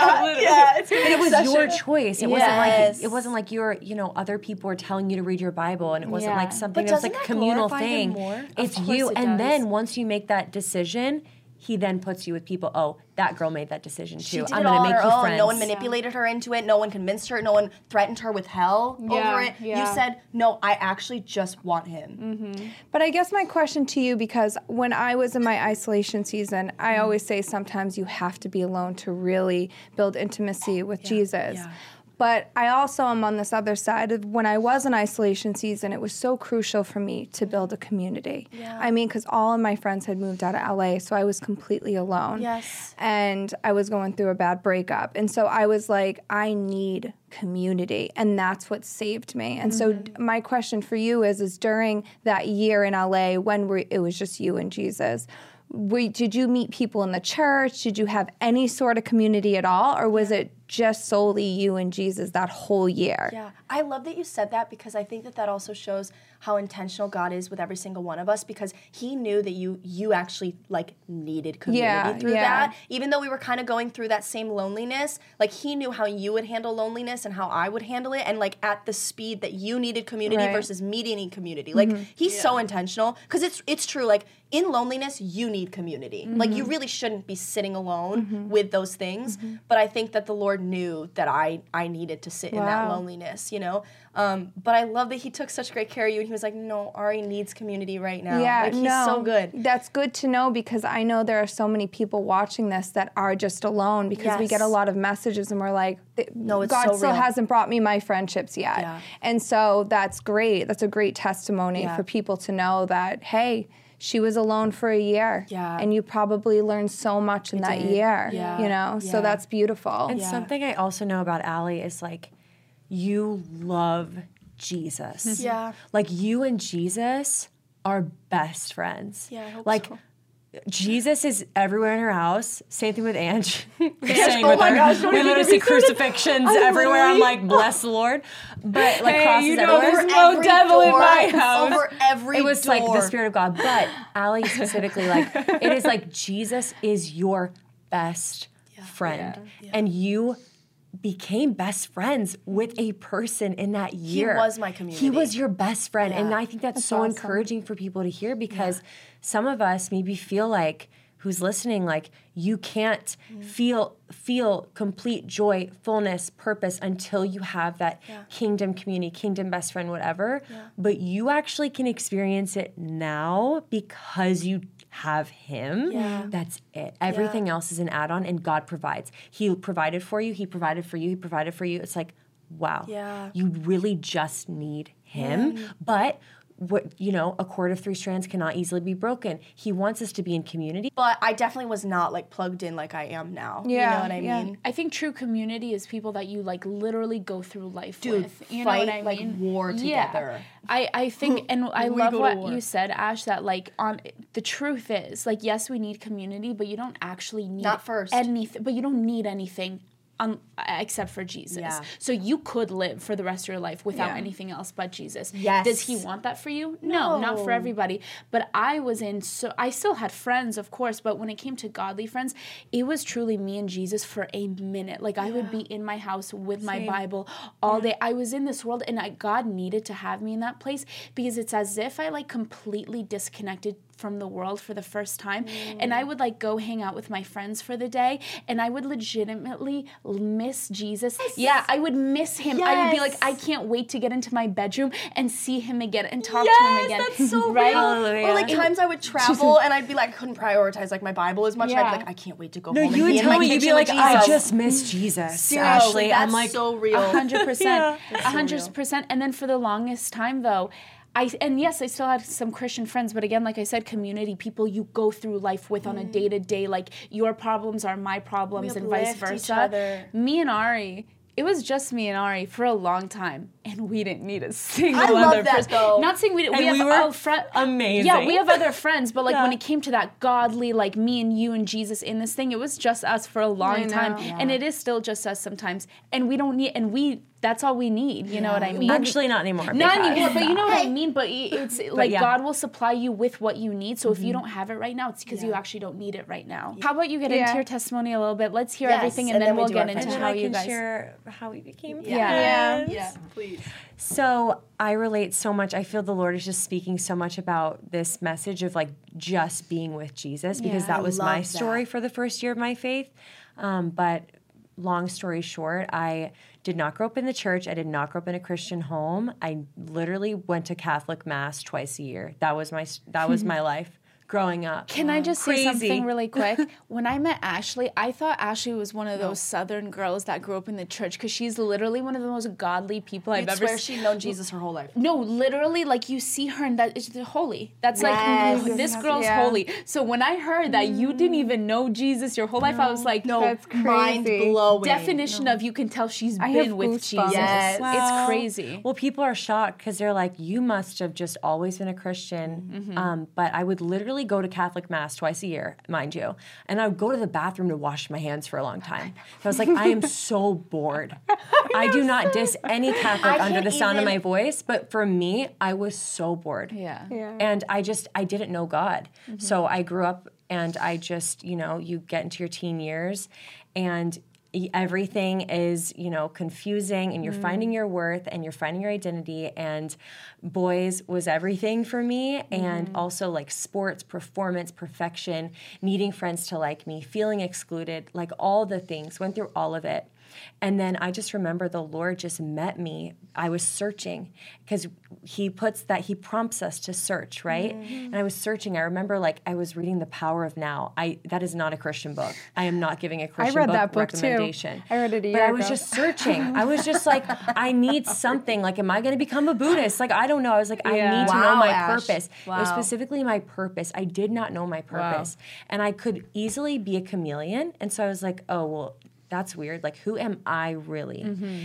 Yeah. But it was your choice. It wasn't like you're, other people were telling you to read your Bible, and it wasn't like something that was like a communal thing. It's you. And then once you make that decision, he then puts you with people. Oh, that girl made that decision too. I'm going to make you friends. No one manipulated her into it. No one convinced her. No one threatened her with hell over it. Yeah. You said, no, I actually just want him. Mm-hmm. But I guess my question to you, because when I was in my isolation season, I always say sometimes you have to be alone to really build intimacy with Jesus. Yeah. But I also am on this other side of when I was in isolation season, it was so crucial for me to build a community. Yeah. I mean, because all of my friends had moved out of LA, so I was completely alone. Yes. And I was going through a bad breakup. And so I was like, I need community. And that's what saved me. And so my question for you is during that year in LA when it was just you and Jesus, did you meet people in the church? Did you have any sort of community at all? Or was it just solely you and Jesus that whole year? Yeah, I love that you said that, because I think that also shows how intentional God is with every single one of us, because he knew that you actually like needed community through that. Even though we were kind of going through that same loneliness, like he knew how you would handle loneliness and how I would handle it, and like at the speed that you needed community versus me needing community. Like he's so intentional, because it's true, like in loneliness you need community. Like you really shouldn't be sitting alone with those things, but I think that the Lord knew that I needed to sit in that loneliness, but I love that he took such great care of you, and he was like, no, Ari needs community right now. Yeah, like, he's so good. That's good to know, because I know there are so many people watching this that are just alone, because we get a lot of messages and we're like, no, God still hasn't brought me my friendships yet. Yeah. And so that's great. That's a great testimony for people to know that, hey, she was alone for a year, and you probably learned so much in that year, so that's beautiful. And something I also know about Allie is like, you love Jesus. Yeah. Like you and Jesus are best friends. Yeah, I hope so. Jesus is everywhere in her house. Same thing with Ange. Oh my gosh, we literally see crucifixions everywhere. I'm like, bless the Lord. But like crosses everywhere. There's no devil in my house. Over every It was like the Spirit of God. But Allie specifically, like it is like Jesus is your best friend. Yeah. And you became best friends with a person in that year. He was my community. He was your best friend. And I think that's so awesome. Encouraging for people to hear, because some of us maybe feel like, who's listening, like you can't feel complete joy, fullness, purpose until you have that kingdom community, kingdom best friend, whatever. Yeah. But you actually can experience it now because you have him. Yeah. That's it. Everything else is an add-on, and God provides. He provided for you. He provided for you. He provided for you. It's like, wow. Yeah. You really just need him. Yeah. But a cord of 3 strands cannot easily be broken. He wants us to be in community. But I definitely was not like plugged in like I am now. Yeah, you know what I mean? I think true community is people that you like literally go through life with. You know what I mean? Like war together. I think, and I love what you said, Ash, that like the truth is, like, yes, we need community, but you don't actually need anything. But you don't need anything except for Jesus. Yeah. So you could live for the rest of your life without anything else but Jesus. Yes. Does he want that for you? No, not for everybody. But I still had friends, of course, but when it came to godly friends, it was truly me and Jesus for a minute. Like I would be in my house with my Bible all day. I was in this world, and God needed to have me in that place, because it's as if I like completely disconnected from the world for the first time. And I would like go hang out with my friends for the day, and I would legitimately miss Jesus. Yes. Yeah, I would miss him. Yes. I would be like, I can't wait to get into my bedroom and see him again and talk to him again. That's so right? Real. Or like times I would travel and I'd be like, I couldn't prioritize like my Bible as much. I'd be like, I can't wait to go home and be in my kitchen. You'd be like, I just miss Jesus. Seriously, Ashley, that's I'm like, so real. 100%. 100%. And then for the longest time though, And yes, I still had some Christian friends, but again, like I said, community, people you go through life with on a day-to-day, like your problems are my problems and vice versa. Me and Ari, it was just me and Ari for a long time, and we didn't need a single other person. Though. Not saying we we were amazing. Yeah, we have other friends, but like when it came to that godly, like me and you and Jesus in this thing, it was just us for a long time, and it is still just us sometimes, and we don't need, that's all we need. You know what I mean? Actually, not anymore. Not anymore, but you know what I mean? But it's like God will supply you with what you need. So if you don't have it right now, it's because you actually don't need it right now. How about you get into your testimony a little bit? Let's hear everything, and then we'll get into how you guys... share how we became friends. Yeah, please. So I relate so much. I feel the Lord is just speaking so much about this message of like just being with Jesus, because that was my story for the first year of my faith. But long story short, I did not grow up in the church. I did not grow up in a Christian home. I literally went to Catholic Mass twice a year. That was my life growing up. Can I just say something really quick? When I met Ashley, I thought Ashley was one of those Southern girls that grew up in the church, because she's literally one of the most godly people I've ever seen. I swear she'd known Jesus her whole life. No, literally, like you see her and that is holy. That's like, this girl's holy. So when I heard that you didn't even know Jesus your whole life, I was like, that's crazy. Mind blowing. Definition of you can tell she's been with Jesus. Yes. Wow. It's crazy. Well, people are shocked because they're like, you must have just always been a Christian. But I would literally go to Catholic Mass twice a year, mind you, and I would go to the bathroom to wash my hands for a long time. So I was like, I am so bored. I do not diss any Catholic under the sound of my voice, but for me, I was so bored. Yeah. And I didn't know God. So I grew up and I just, you get into your teen years and everything is, confusing, and you're finding your worth and you're finding your identity, and boys was everything for me. And also like sports, performance, perfection, needing friends to like me, feeling excluded, like all the things, went through all of it. And then I just remember the Lord just met me. I was searching because he prompts us to search, right? And I was searching. I remember like I was reading The Power of Now. That is not a Christian book. I am not giving a Christian book recommendation. Too. I read it a year ago. But I was just searching. I was just like, I need something. Like, am I going to become a Buddhist? Like, I don't know. I was like, I need to know my purpose. Wow. It was specifically my purpose. I did not know my purpose. And I could easily be a chameleon. And so I was like, oh, well, that's weird. Like, who am I really?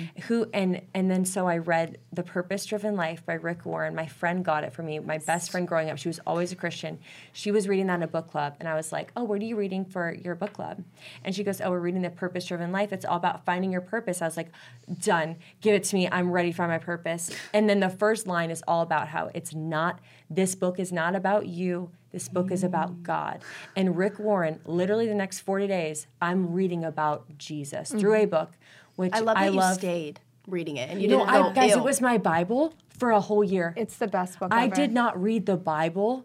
And then so I read The Purpose-Driven Life by Rick Warren. My friend got it for me. My best friend growing up, she was always a Christian. She was reading that in a book club. And I was like, oh, what are you reading for your book club? And she goes, oh, we're reading The Purpose-Driven Life. It's all about finding your purpose. I was like, done. Give it to me. I'm ready to find my purpose. And then the first line is all about how this book is not about you. This book is about God. And Rick Warren, literally the next 40 days, I'm reading about Jesus through a book, which I love. You stayed reading it, and you didn't go, guys, it was my Bible for a whole year. It's the best book ever. I did not read the Bible.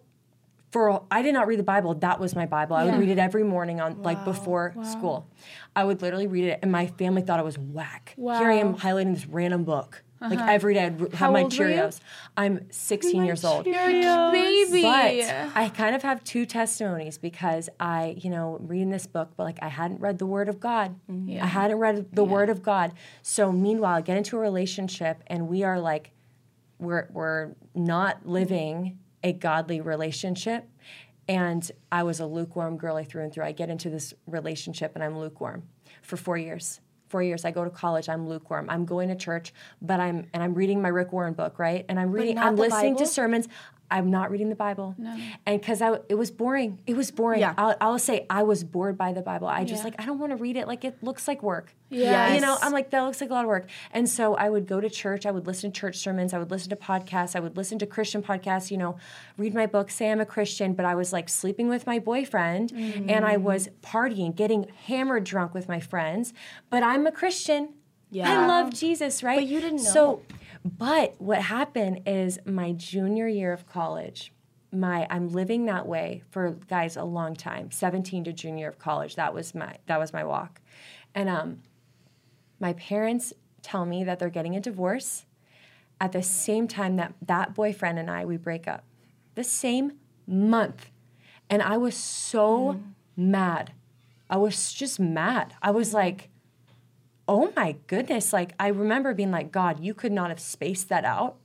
That was my Bible. I would read it every morning before school. I would literally read it, and my family thought I was whack. Wow. Here I am highlighting this random book. Like every day I'd have my Cheerios. I'm 16 years old. Cheerios. Baby. But I kind of have two testimonies because I, reading this book, but like I hadn't read the Word of God. I hadn't read the Word of God. So meanwhile, I get into a relationship and we are like, we're not living a godly relationship. And I was a lukewarm girl through and through. I get into this relationship and I'm lukewarm for 4 years. 4 years, I go to college, I'm lukewarm. I'm going to church, but I'm reading my Rick Warren book, right? And I'm listening to sermons. I'm not reading the Bible. No. And because it was boring. It was boring. Yeah. I'll say I was bored by the Bible. I just I don't want to read it. Like, it looks like work. Yes. I'm like, that looks like a lot of work. And so I would go to church. I would listen to church sermons. I would listen to podcasts. I would listen to Christian podcasts, read my book, say I'm a Christian, but I was like sleeping with my boyfriend and I was partying, getting hammered drunk with my friends, but I'm a Christian. Yeah. I love Jesus, right? But you didn't know. But what happened is my junior year of college, I'm living that way for, guys, a long time, 17 to junior year of college. That was my walk. And my parents tell me that they're getting a divorce at the same time that boyfriend and we break up. The same month. And I was so mad. I was just mad. I was like, oh my goodness. Like, I remember being like, God, you could not have spaced that out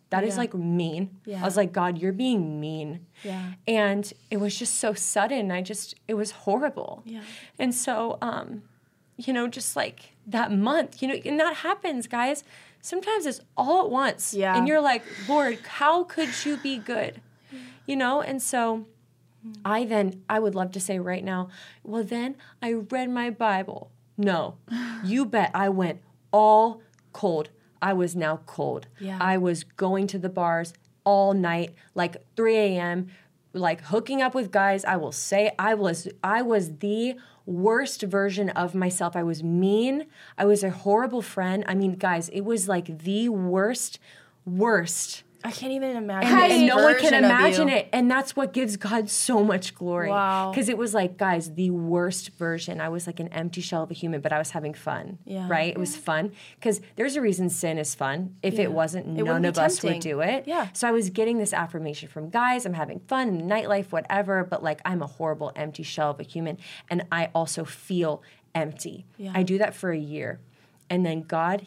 That is like mean. I was like, God, you're being mean. Yeah. And it was just so sudden. It was horrible. Yeah. And so, just like that month, and that happens, guys. Sometimes it's all at once. Yeah. And you're like, Lord, how could you be good? And so I would love to say right now, well, then I read my Bible. No, you bet I went all cold. I was now cold. Yeah. I was going to the bars all night, like 3 a.m., like hooking up with guys. I will say I was the worst version of myself. I was mean. I was a horrible friend. I mean, guys, it was like the worst. I can't even imagine. And no one can imagine it. And that's what gives God so much glory. Wow. Because it was like, guys, the worst version. I was like an empty shell of a human, but I was having fun. Yeah. Right? It was fun. Because there's a reason sin is fun. If it wasn't, none of us would do it. Yeah. So I was getting this affirmation from guys. I'm having fun in the nightlife, whatever. But like, I'm a horrible empty shell of a human. And I also feel empty. Yeah. I do that for a year. And then God,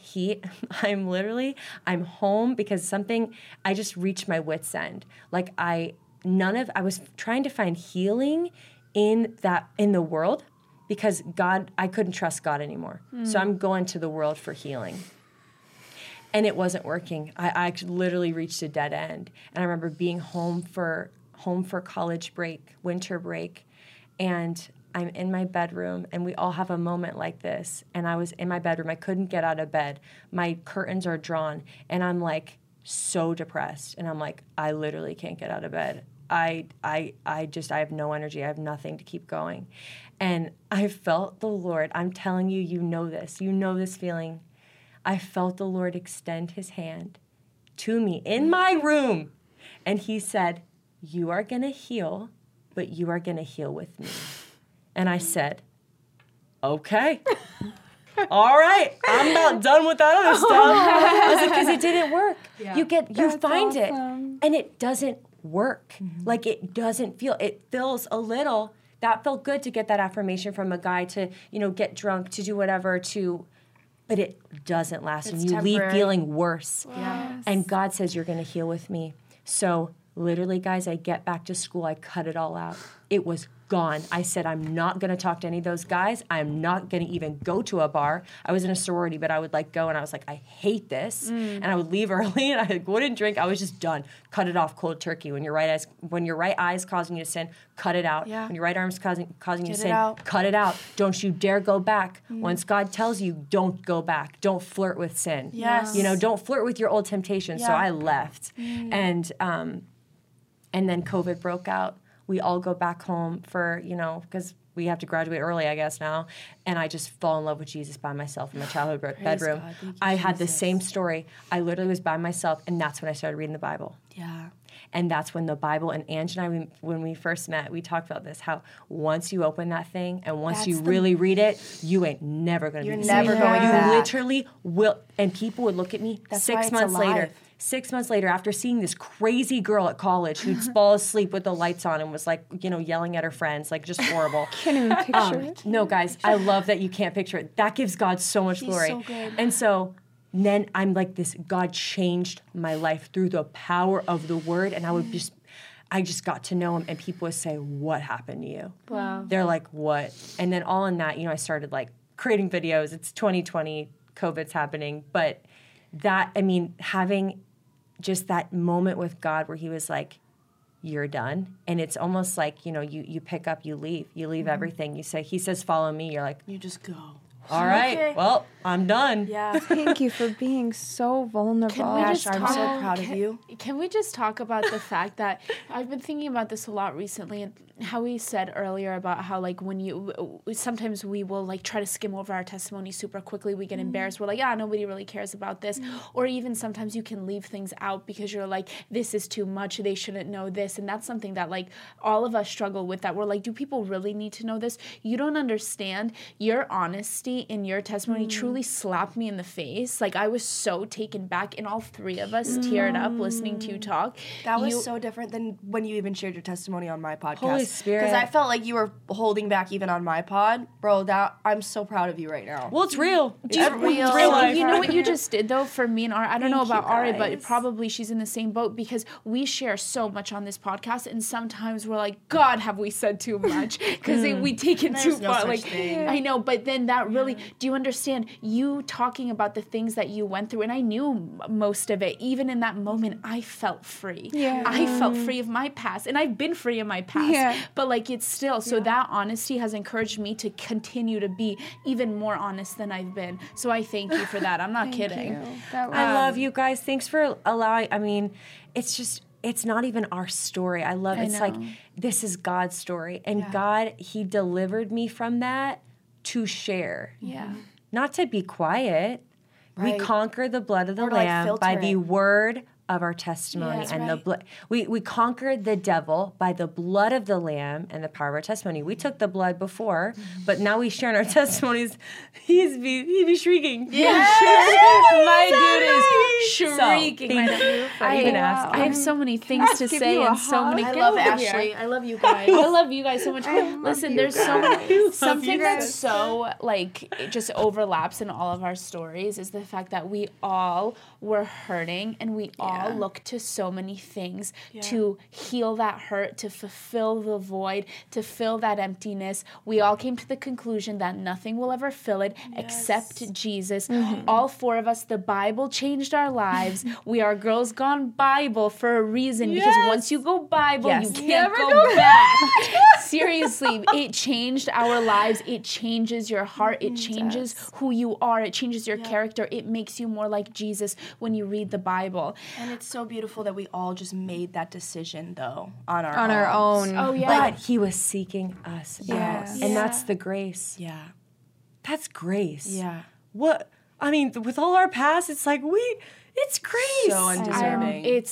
I'm home because I just reached my wit's end. Like I was trying to find healing in the world because I couldn't trust God anymore. So I'm going to the world for healing. And it wasn't working. I literally reached a dead end. And I remember being home for college break, winter break, and I'm in my bedroom, and we all have a moment like this. And I was in my bedroom. I couldn't get out of bed. My curtains are drawn, and I'm like so depressed. And I'm like, I literally can't get out of bed. I have no energy. I have nothing to keep going. And I felt the Lord. I'm telling you, you know this feeling. I felt the Lord extend his hand to me in my room. And he said, you are going to heal, but you are going to heal with me. And I said, okay. All right. I'm about done with that other stuff. I was like, because it didn't work. Yeah. You find it, and it doesn't work. Mm-hmm. Like it feels a little, that felt good to get that affirmation from a guy to, get drunk, to do whatever, but it doesn't last. And you leave feeling worse. Yes. And God says, you're going to heal with me. So literally, guys, I get back to school. I cut it all out. It was gone. I said, I'm not going to talk to any of those guys. I'm not going to even go to a bar. I was in a sorority, but I would go, and I was like, I hate this. And I would leave early, and I wouldn't drink. I was just done. Cut it off cold turkey. When your right eye is causing you to sin, cut it out. Yeah. When your right arm is causing you to sin, cut it out. Don't you dare go back. Once God tells you, don't go back. Don't flirt with sin. Yes. Don't flirt with your old temptations. Yeah. So I left. And then COVID broke out. We all go back home for, because we have to graduate early, I guess, now. And I just fall in love with Jesus by myself in my childhood bedroom. I had the same story. I literally was by myself, and that's when I started reading the Bible. Yeah. And that's when the Bible, and Ange and I, when we first met, we talked about this, how once you open that thing and once you really read it, you ain't never going to be the same. You're never going back. You literally will. And people would look at me 6 months later. 6 months later, after seeing this crazy girl at college who'd fall asleep with the lights on and was yelling at her friends, just horrible. Can't even picture it. No, guys, I love that you can't picture it. That gives God so much glory. So good. And so then I'm like this, God changed my life through the power of the word, and I just got to know him, and people would say, what happened to you? Wow. They're like, what? And then all in that, I started creating videos. It's 2020, COVID's happening, but having just that moment with God where he was like, you're done. And it's almost like, you pick up, you leave everything. He says, follow me. You're like, you just go. All right. Okay. Well, I'm done. Yeah. Thank you for being so vulnerable. I'm so proud of you. Can we just talk about the fact that I've been thinking about this a lot recently, and how we said earlier about how when sometimes we will try to skim over our testimony super quickly. We get embarrassed. We're like, nobody really cares about this. Or even sometimes you can leave things out because you're like, this is too much. They shouldn't know this. And that's something that all of us struggle with, that we're like, do people really need to know this? You don't understand. Your honesty honesty in your testimony truly slapped me in the face. Like, I was so taken back, and all three of us teared up listening to you talk. That was so different than when you even shared your testimony on my podcast. Holy Spirit. Because I felt like you were holding back even on my pod. Bro, that I'm so proud of you right now. Well, it's real. It's real. It's real life. You know what you just did, though, for me and Ari? I don't know about Ari, but probably she's in the same boat, because we share so much on this podcast, and sometimes we're like, God, have we said too much? Because we take it too far. Like, I know, but then that really, do you understand? You talking about the things that you went through, and I knew most of it. Even in that moment, I felt free. Yeah. I felt free of my past, and I've been free of my past. Yeah. But like, it's still, so that honesty has encouraged me to continue to be even more honest than I've been. So I thank you for that. I'm not kidding. I love you guys. Thanks for allowing, I mean, it's not even our story. I love it. It's like, this is God's story. And God, he delivered me from that to share. Yeah. Not to be quiet. Right. We conquer the blood of the Lamb by the word of our testimony, and the blood. We conquered the devil by the blood of the Lamb and the power of our testimony. We took the blood before, but now we share in our testimonies. He'd be shrieking. Yeah, my dude is shrieking. So, thank you for even asking. I have so many things to say and so many. I love Ashley. I love you guys. I love you guys so much. Listen, there's so many. Something that's so like it just overlaps in all of our stories is the fact that we all were hurting, and we all look to so many things to heal that hurt, to fulfill the void, to fill that emptiness. We all came to the conclusion that nothing will ever fill it except Jesus. All four of us, the Bible changed our lives. We are Girls Gone Bible for a reason, because once you go Bible, you can't go back. Seriously, it changed our lives. It changes your heart. It changes who you are. It changes your character. It makes you more like Jesus when you read the Bible. And it's so beautiful that we all just made that decision, though, on our own. Oh, yeah. But he was seeking us out. And that's the grace. Yeah. That's grace. Yeah. What? I mean, with all our past, it's like it's grace. So undeserving.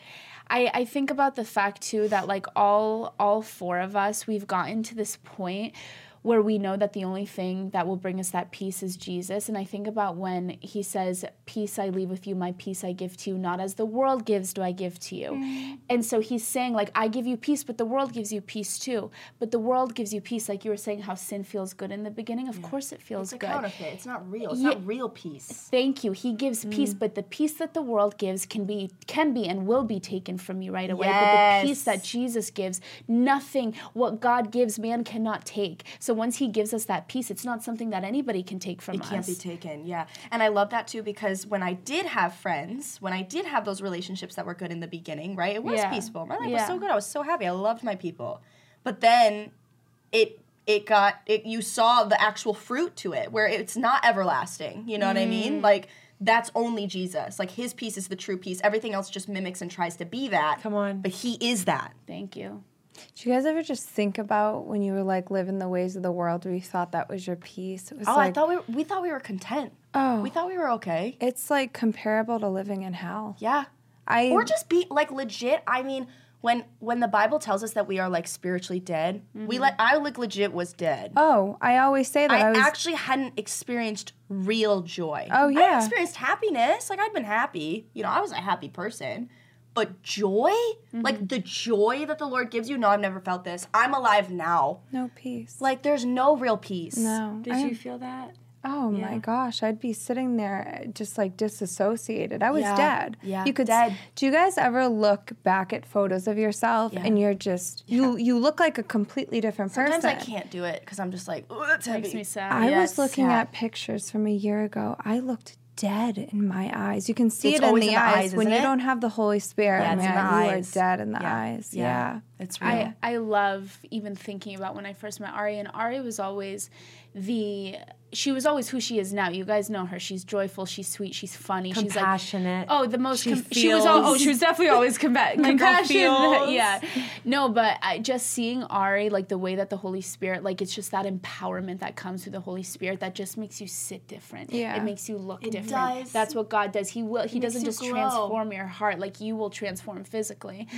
I think about the fact, too, that, like, all four of us, we've gotten to this point where we know that the only thing that will bring us that peace is Jesus. And I think about when he says, peace I leave with you, my peace I give to you, not as the world gives do I give to you. And so he's saying, like, I give you peace, but the world gives you peace too. But the world gives you peace, like you were saying, how sin feels good in the beginning. Of course it feels good. It's a counterfeit. It's not real. It's not real peace. Thank you. He gives peace, but the peace that the world gives can be and will be taken from you right away. But the peace that Jesus gives, nothing, what God gives, man cannot take. So once he gives us that peace, it's not something that anybody can take from us. It can't be taken, yeah. And I love that too, because when I did have friends, when I did have those relationships that were good in the beginning, right? It was peaceful. My life was so good. I was so happy. I loved my people. But then you saw the actual fruit to it, where it's not everlasting. You know what I mean? Like, that's only Jesus. Like, his peace is the true peace. Everything else just mimics and tries to be that. Come on. But he is that. Thank you. Do you guys ever just think about when you were like living the ways of the world, where you thought that was your peace? It was I thought we thought we were content. Oh, we thought we were okay. It's like comparable to living in hell. Yeah, or just be like legit. I mean, when the Bible tells us that we are like spiritually dead, I legit was dead. Oh, I always say that. I actually hadn't experienced real joy. Oh yeah, I experienced happiness. Like, I'd been happy. You know, I was a happy person. But joy, like the joy that the Lord gives you, no, I've never felt this. I'm alive now. No peace. Like, there's no real peace. No. Did you feel that? Oh my gosh, I'd be sitting there just like disassociated. I was dead. Yeah, you could dead. Do you guys ever look back at photos of yourself and you're just you look like a completely different person? Sometimes I can't do it because I'm just like, oh, that's heavy. Makes me sad. I was looking at pictures from a year ago. I looked dead in my eyes. You can see it in the eyes when you don't have the Holy Spirit. Yeah, man, you are dead in the eyes. Yeah. It's real. I love even thinking about when I first met Ari, and Ari was always she was always who she is now. You guys know her. She's joyful. She's sweet. She's funny. Compassionate. She's like, the most. She was definitely always compassionate. Yeah. No, but just seeing Ari, like the way that the Holy Spirit, like it's just that empowerment that comes through the Holy Spirit that just makes you sit different. Yeah. It makes you look different. Does. That's what God does. He doesn't just transform your heart, like you will transform physically.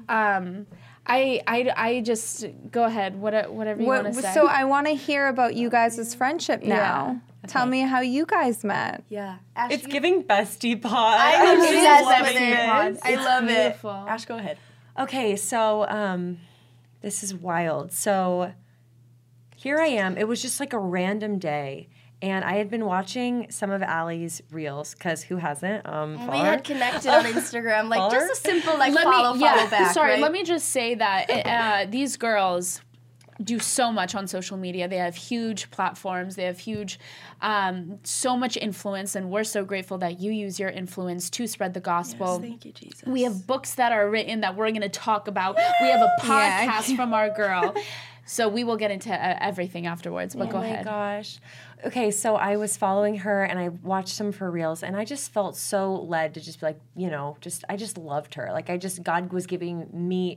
I just go ahead. Whatever you want to say. So I want to hear about you guys' friendship now. Tell me how you guys met. Yeah. Ash, it's giving bestie pod. I'm obsessed with it. I love beautiful. it. Ash, go ahead. Okay, so this is wild. So here I am. It was just like a random day. And I had been watching some of Allie's reels, because who hasn't? We had connected on Instagram. Like, just a simple, like, follow back. Sorry, right? let me just say that these girls do so much on social media. They have huge platforms. They have huge, so much influence, and we're so grateful that you use your influence to spread the gospel. Yes, thank you, Jesus. We have books that are written that we're going to talk about. We have a podcast from our girl. So we will get into everything afterwards, but go ahead. Oh my gosh. Okay, so I was following her and I watched some of her reels and I just felt so led to just be like, I just loved her. Like God was giving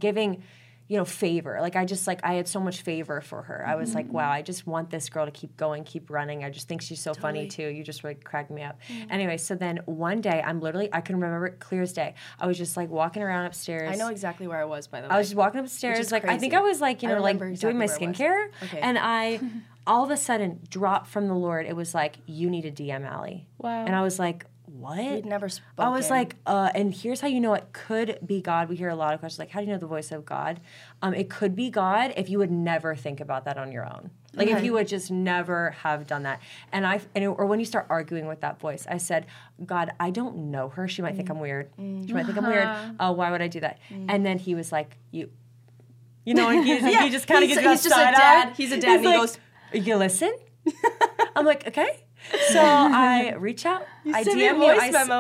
favor. Like I had so much favor for her. I was like, wow, I just want this girl to keep going, keep running. I just think she's so funny too. You just really cracked me up. Anyway, so then one day I can remember it clear as day. I was just like walking around upstairs. I know exactly where I was, by the way. I was just walking upstairs. Like, I think I was like, doing my skincare. Okay. And I all of a sudden dropped from the Lord. It was like, you need to DM Allie. Wow. And I was like, what? We'd never spoken. I was like, and here's how you know it could be God. We hear a lot of questions like, how do you know the voice of God? It could be God if you would never think about that on your own. Like if you would just never have done that. Or when you start arguing with that voice, I said, God, I don't know her. She might think I'm weird. She might think I'm weird. Why would I do that? And then he was like, and he just kind of gives he's just a dad. He's a dad, and he goes, you listen? I'm like, okay. So I reach out. I DM you.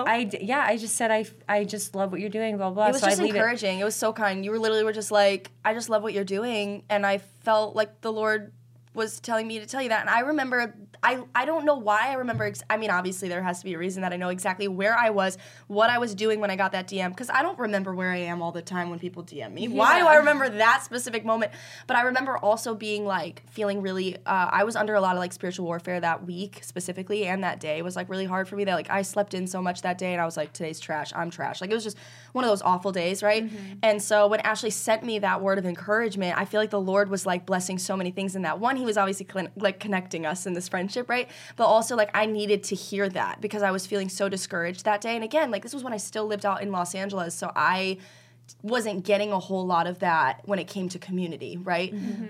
I just said I just love what you're doing. Blah blah. It was just encouraging. It was so kind. You were just like, I just love what you're doing, and I felt like the Lord was telling me to tell you that. And I remember, I don't know why I remember. Obviously there has to be a reason that I know exactly where I was, what I was doing when I got that DM, because I don't remember where I am all the time when people DM me. Why do I remember that specific moment? But I remember also being like, feeling really, I was under a lot of like spiritual warfare that week specifically, and that day was like really hard for me. That like I slept in so much that day, and I was like, today's trash, I'm trash. Like it was just one of those awful days, right? And so when Ashley sent me that word of encouragement, I feel like the Lord was like blessing so many things in that. One, he was obviously like connecting us in this friendship, right? But also like I needed to hear that because I was feeling so discouraged that day. And again, like this was when I still lived out in Los Angeles, so I wasn't getting a whole lot of that when it came to community, right?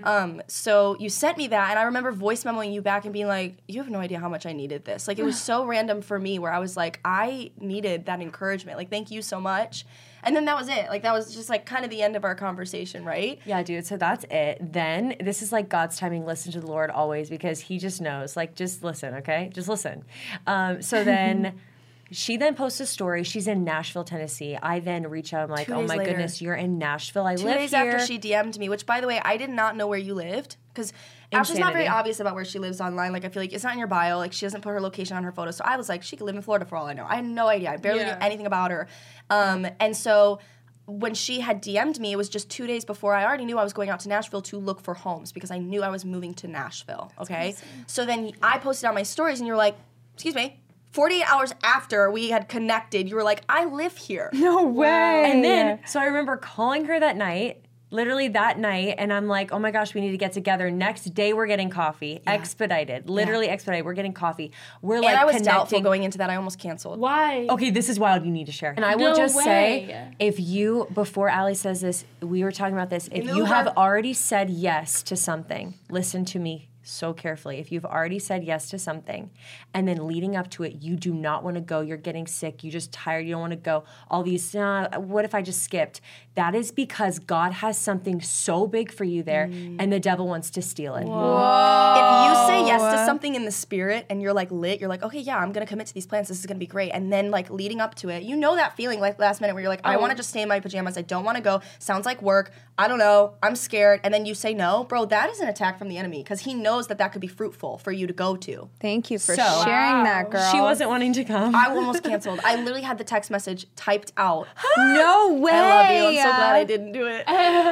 So you sent me that, and I remember voice memoing you back and being like, you have no idea how much I needed this. Like it was so random for me where I was like, I needed that encouragement. Like, thank you so much. And then that was it. Like that was just like kind of the end of our conversation, right? Yeah, dude. So that's it. Then this is like God's timing. Listen to the Lord always, because he just knows. Like just listen, okay? Just listen. So then she then posts a story. She's in Nashville, Tennessee. I then reach out. I'm like, oh my goodness, you're in Nashville. I live here. 2 days after she DM'd me, which by the way, I did not know where you lived, because Ashley's not very obvious about where she lives online. Like I feel like it's not in your bio. Like she doesn't put her location on her photo. So I was like, she could live in Florida for all I know. I had no idea. I barely knew anything about her. And so when she had DM'd me, it was just 2 days before. I already knew I was going out to Nashville to look for homes because I knew I was moving to Nashville, okay? Awesome. So then I posted on my stories, and you're like, excuse me, 48 hours after we had connected, you were like, I live here. No way. And then, so I remember calling her that night, literally that night, and I'm like, oh my gosh, we need to get together. Next day, we're getting coffee. Expedited. Literally expedited. We're getting coffee. We're like, and I was doubtful going into that. I almost canceled. Why? Okay, this is wild. You need to share. And I will just say, if you, before Allie says this, we were talking about this, if you have already said yes to something, listen to me so carefully. If you've already said yes to something and then leading up to it, you do not want to go, you're getting sick, you're just tired, you don't want to go, all these, what if I just skipped? That is because God has something so big for you there and the devil wants to steal it. Whoa. If you say yes to something in the spirit and you're like lit, you're like, okay, yeah, I'm going to commit to these plans, this is going to be great. And then like leading up to it, you know that feeling like last minute where you're like, I want to just stay in my pajamas, I don't want to go, sounds like work, I don't know, I'm scared, and then you say no, bro, that is an attack from the enemy because he knows that could be fruitful for you to go to. Thank you for sharing that, girl. She wasn't wanting to come. I almost canceled. I literally had the text message typed out. No way. I love you. I'm so glad I didn't do it. But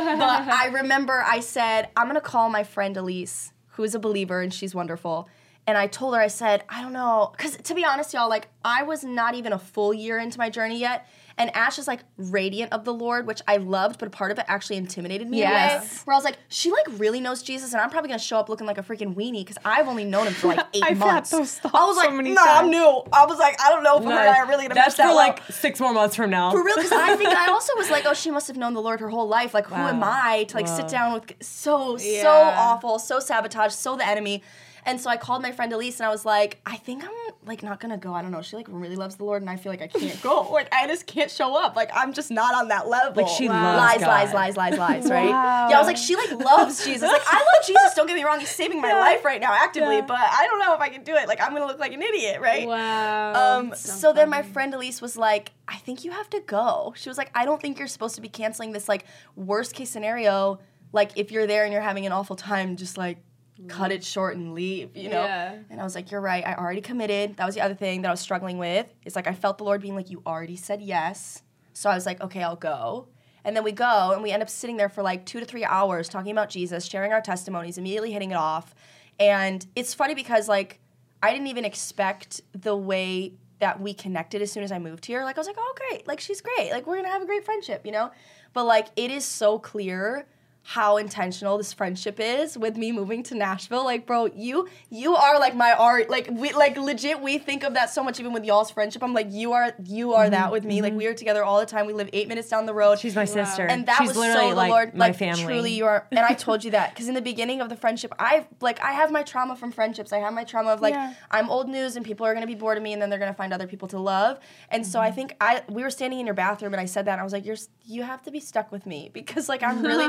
I remember I said, I'm going to call my friend Elise, who is a believer, and she's wonderful. And I told her, I said, I don't know. Because to be honest, y'all, like, I was not even a full year into my journey yet. And Ash is like radiant of the Lord, which I loved, but a part of it actually intimidated me in a way. Where I was like, she like really knows Jesus, and I'm probably gonna show up looking like a freaking weenie because I've only known him for like 8 months. Had those thoughts I was like, I'm new. I was like, I don't know if her and I are really gonna That's for like 6 more months from now. For real, because I think I also was like, oh, she must have known the Lord her whole life. Like, who am I to like sit down with so awful, so sabotage, so the enemy. And so I called my friend Elise and I was like, I think I'm like not gonna go. I don't know. She like really loves the Lord and I feel like I can't go. Like I just can't show up. Like I'm just not on that level. Like she loves God. lies, right? Yeah, I was like, she like loves Jesus. Like I love Jesus. Don't get me wrong. He's saving my life right now actively, but I don't know if I can do it. Like I'm gonna look like an idiot, right? Wow. So then my friend Elise was like, I think you have to go. She was like, I don't think you're supposed to be canceling this like worst case scenario. Like if you're there and you're having an awful time, just like cut it short and leave, you know? Yeah. And I was like, you're right, I already committed. That was the other thing that I was struggling with. It's like I felt the Lord being like, you already said yes. So I was like, okay, I'll go. And then we go and we end up sitting there for like 2 to 3 hours talking about Jesus, sharing our testimonies, immediately hitting it off. And it's funny because like I didn't even expect the way that we connected as soon as I moved here. Like I was like, oh great, like she's great. Like we're gonna have a great friendship, you know? But like it is so clear how intentional this friendship is with me moving to Nashville. Like, bro, you are like my art. Like, we like legit. We think of that so much, even with y'all's friendship. I'm like, you are that with me. Like, we are together all the time. We live 8 minutes down the road. She's my sister, and that She's was literally so like the Lord. my Like, family. truly, you are. And I told you that because in the beginning of the friendship, I have my trauma from friendships. I have my trauma of like I'm old news and people are gonna be bored of me, and then they're gonna find other people to love. And so I think we were standing in your bathroom, and I said that, and I was like, you have to be stuck with me because like I'm really.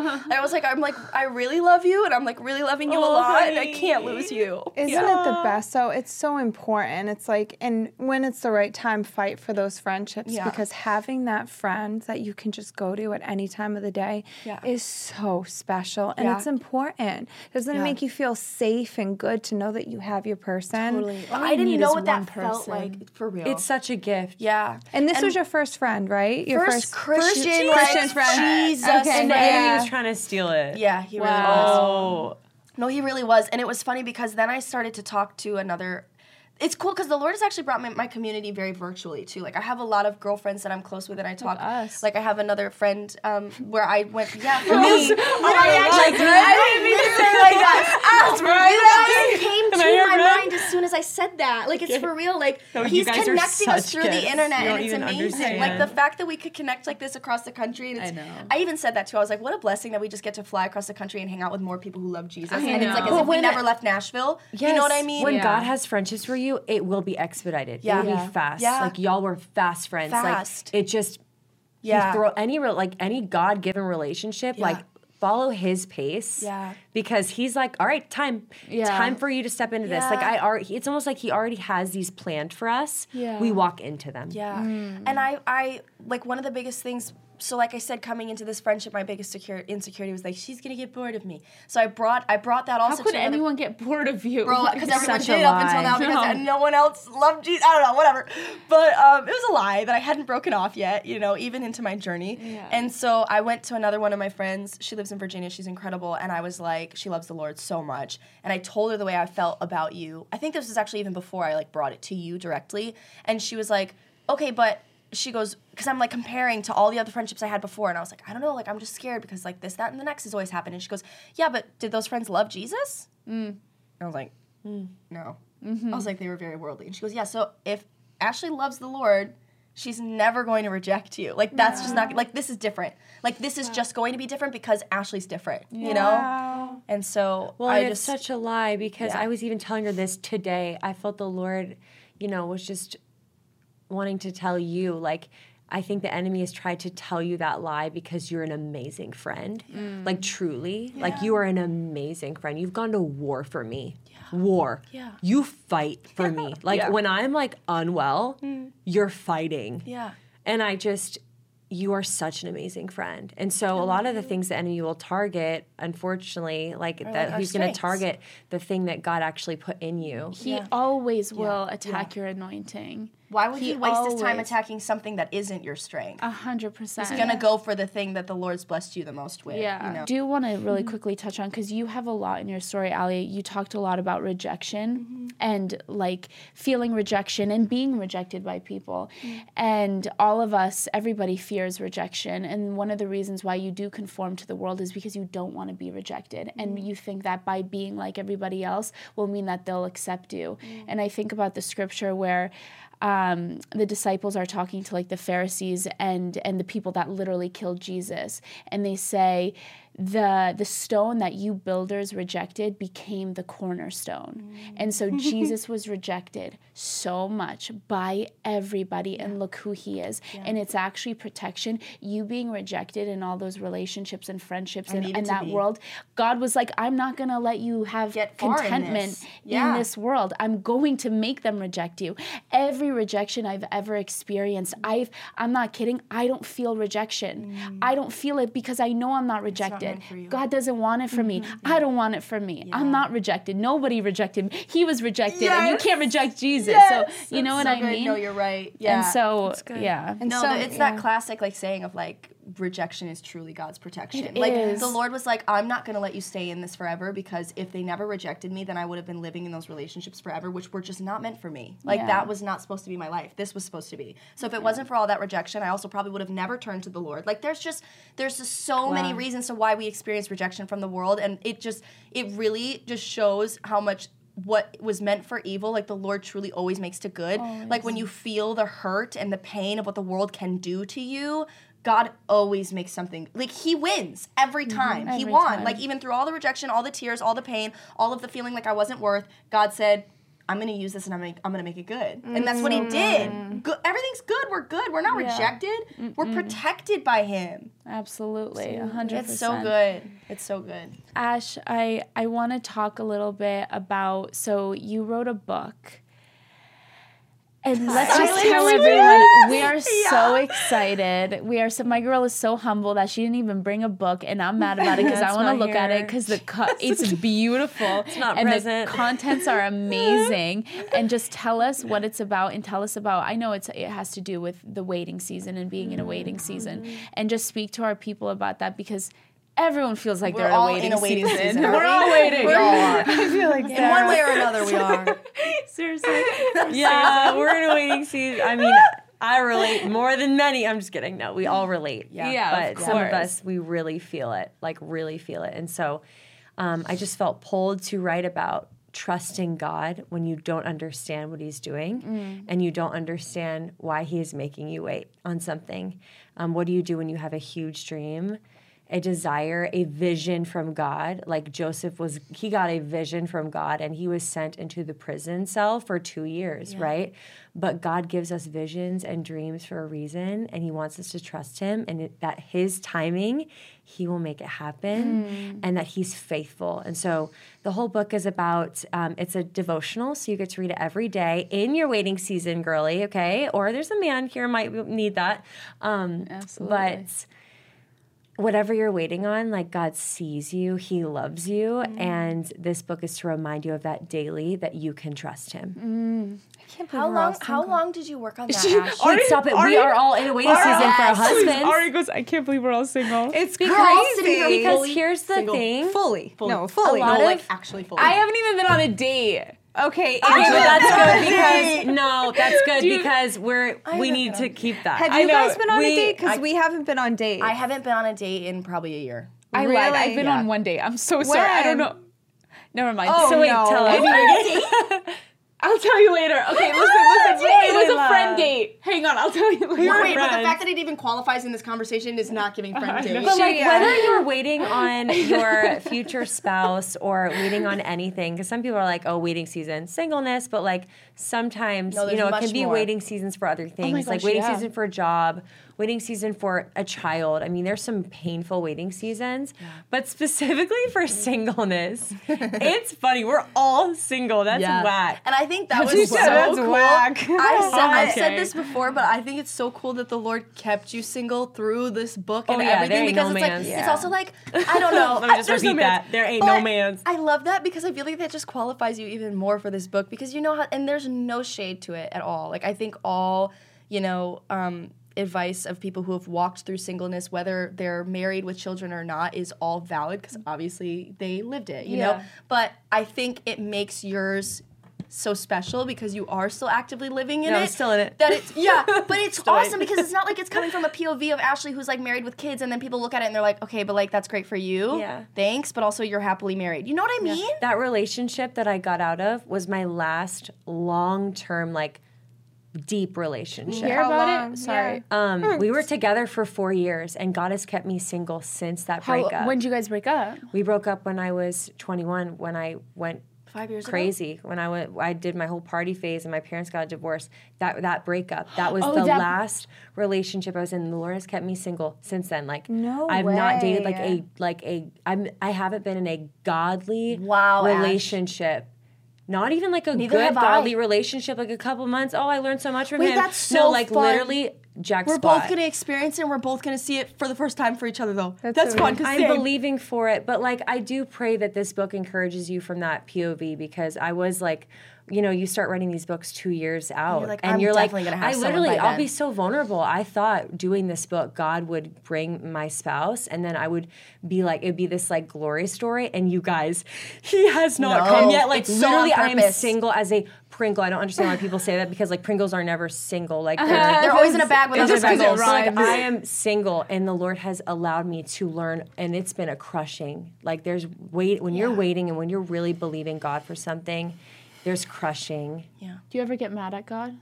I really love you, and I'm like really loving you a lot, and I can't lose you. Isn't it the best? So it's so important. It's like, and when it's the right time, fight for those friendships because having that friend that you can just go to at any time of the day is so special, and it's important. Doesn't it make you feel safe and good to know that you have your person? Totally. I didn't know what that felt like, for real. It's such a gift. Yeah. And this was your first friend, right? Your first Christian friend. Jesus. Okay, and the enemy was trying to steal it. Yeah, he really was. No, he really was. And it was funny because then I started to talk to another. It's cool because the Lord has actually brought my community very virtually too. Like I have a lot of girlfriends that I'm close with, and I talk. Like I have another friend where I went. Yeah, for me. I didn't mean to say it like that. You guys came to my mind as soon as I said that. Like it's for real. Like he's connecting us through the internet, and it's amazing. Like the fact that we could connect like this across the country. And it's, I even said that too. I was like, what a blessing that we just get to fly across the country and hang out with more people who love Jesus. And it's like as if we never left Nashville. You know what I mean? When God has friendships for you, it will be expedited. It will be fast. Like y'all were fast friends. Fast. Like it just throw any God-given relationship, like follow his pace. Yeah. Because he's like, all right, time for you to step into this. Like it's almost like he already has these planned for us. Yeah. We walk into them. Yeah. And I like one of the biggest things. So like I said, coming into this friendship, my biggest insecurity was like, she's gonna get bored of me. So I brought that also. How could anyone get bored of you? Bro, because everyone did up until now because no one else loved Jesus. I don't know, whatever. But it was a lie that I hadn't broken off yet, you know, even into my journey. Yeah. And so I went to another one of my friends. She lives in Virginia. She's incredible. And I was like, she loves the Lord so much. And I told her the way I felt about you. I think this was actually even before I like brought it to you directly. And she was like, okay, but she goes, because I'm like comparing to all the other friendships I had before, and I was like, I don't know, like I'm just scared because like this, that, and the next has always happened. And she goes, yeah, but did those friends love Jesus? And I was like, no. I was like, they were very worldly. And she goes, yeah, so if Ashley loves the Lord, she's never going to reject you. Like that's just not, like this is different. Like this is just going to be different because Ashley's different, you know? And so it's such a lie because I was even telling her this today. I felt the Lord, you know, was just wanting to tell you, like, I think the enemy has tried to tell you that lie because you're an amazing friend. Like, truly. Yeah. Like, you are an amazing friend. You've gone to war for me. Yeah. War. Yeah. You fight for me. Like, when I'm, like, unwell, you're fighting. Yeah. And you are such an amazing friend. And so a lot of the things the enemy will target, unfortunately, like that he's going to target the thing that God actually put in you. He always will attack your anointing. why would he waste his time attacking something that isn't your strength? 100%. He's going to go for the thing that the Lord's blessed you the most with. Yeah. You know? Do you want to really quickly touch on, because you have a lot in your story, Allie. You talked a lot about rejection and like feeling rejection and being rejected by people. And all of us, everybody fears rejection. And one of the reasons why you do conform to the world is because you don't want to be rejected. And you think that by being like everybody else will mean that they'll accept you. And I think about the scripture where the disciples are talking to like the Pharisees and the people that literally killed Jesus. And they say, the stone that you builders rejected became the cornerstone. And so Jesus was rejected so much by everybody, and look who he is. And it's actually protection. You being rejected in all those relationships and friendships and that world, God was like, I'm not going to let you have contentment in this world. I'm going to make them reject you. Every rejection I've ever experienced, I'm not kidding, I don't feel rejection. I don't feel it because I know I'm not rejected. God doesn't want it for me. I don't want it for me. I'm not rejected. Nobody rejected me. He was rejected, and you can't reject Jesus. So you know what I mean? No, you're right. Yeah. And so, yeah. And so, it's that classic like saying of like, rejection is truly God's protection. The Lord was like, I'm not going to let you stay in this forever, because if they never rejected me, then I would have been living in those relationships forever, which were just not meant for me. That was not supposed to be my life. This was supposed to be. So if it wasn't for all that rejection, I also probably would have never turned to the Lord. Like there's just so many reasons to why we experience rejection from the world, and it really just shows how much what was meant for evil, like the Lord truly always makes to good. Like when you feel the hurt and the pain of what the world can do to you, God always makes something, like he wins every time. He won. Like even through all the rejection, all the tears, all the pain, all of the feeling like I wasn't worth, God said, I'm going to use this and I'm going to make it good. And that's what he did. Everything's good. We're good. We're not rejected. We're protected by him. Absolutely. 100%. It's so good. It's so good. Ash, I want to talk a little bit about, so you wrote a book. And let's just tell everyone, we are so excited. My girl is so humble that she didn't even bring a book, and I'm mad about it because I want to look at it because it's beautiful. It's not and present. The contents are amazing. And just tell us what it's about, and tell us about, I know it has to do with the waiting season and being in a waiting season. And just speak to our people about that, because everyone feels like they're in a waiting season. We're all waiting. We all are. I feel like in one way or another, we are. Seriously. Yeah, we're in a waiting season. I mean, I relate more than many. I'm just kidding. No, we all relate. Yeah, but some of us, we really feel it. Like, really feel it. And so I just felt pulled to write about trusting God when you don't understand what he's doing and you don't understand why he is making you wait on something. What do you do when you have a huge dream, a desire, a vision from God? Like Joseph he got a vision from God, and he was sent into the prison cell for 2 years, right? But God gives us visions and dreams for a reason, and he wants us to trust him, and that his timing, he will make it happen, and that he's faithful. And so the whole book is about, it's a devotional, so you get to read it every day in your waiting season, girly, okay? Or there's a man here might need that. Absolutely. But whatever you're waiting on, like God sees you, he loves you, and this book is to remind you of that daily, that you can trust him. I can't believe how long did you work on that, Ash? Wait, stop it. We are all in a waiting season for our husbands. Ari goes, I can't believe we're all single. It's crazy. Because here's the thing. Fully. Fully. Actually fully. I haven't even been on a date. Okay, that's good because we need to keep that. Have you guys been on a date? Because we haven't been on dates. I haven't been on a date in probably a year. I lied. I've been on one date. I'm so sorry. I don't know. Never mind. Oh, so wait, tell us. I'll tell you later. Okay, listen. It was a friend date. Hang on, I'll tell you later. Wait, but the fact that it even qualifies in this conversation is not giving friend date. But like, whether you're waiting on your future spouse or waiting on anything, because some people are like, oh, waiting season, singleness, but like sometimes, it can be waiting seasons for other things, like waiting season for a job, waiting season for a child. I mean, there's some painful waiting seasons, but specifically for singleness, it's funny. We're all single. That's whack. And I think that was so cool. Whack. I've said this before, but I think it's so cool that the Lord kept you single through this book and everything, because it's like it's also like, I don't know. Let me just repeat that. There ain't no mans. I love that because I feel like that just qualifies you even more for this book, because you know how, and there's no shade to it at all. Like, I think all, advice of people who have walked through singleness, whether they're married with children or not, is all valid, because obviously they lived it, you know? But I think it makes yours so special because you are still actively living in it. I'm still in it. That it's but it's awesome because it's not like it's coming from a POV of Ashley who's like married with kids, and then people look at it and they're like, okay, but like that's great for you. Yeah. Thanks, but also you're happily married. You know what I mean? That relationship that I got out of was my last long-term, like, deep relationship. Hear about it? Sorry. We were together for 4 years, and God has kept me single since that breakup. When did you guys break up? We broke up when I was 21, when I went 5 years crazy ago? When I did my whole party phase and my parents got a divorce. That breakup, that was the last relationship I was in. The Lord has kept me single since then. Like, I've not dated I haven't been in a godly relationship. Not even like a good godly relationship, like a couple months. Oh, I learned so much from him. That's so fun. Literally jack We're spot. both going to experience it, and we're both going to see it for the first time for each other, though. That's fun. I'm believing for it, but like, I do pray that this book encourages you from that POV, because I was like, you start writing these books 2 years out, and you're like, gonna have I'll be so vulnerable. I thought doing this book, God would bring my spouse, and then I would be like, it'd be this like glory story, and you guys, he has not come yet. Like, literally, I am single as a Pringle. I don't understand why people say that, because like Pringles are never single. Like they're always in a bag with other Pringles. Like, I am single, and the Lord has allowed me to learn, and it's been a crushing. Like, there's when you're waiting and when you're really believing God for something, there's crushing. Yeah. Do you ever get mad at God?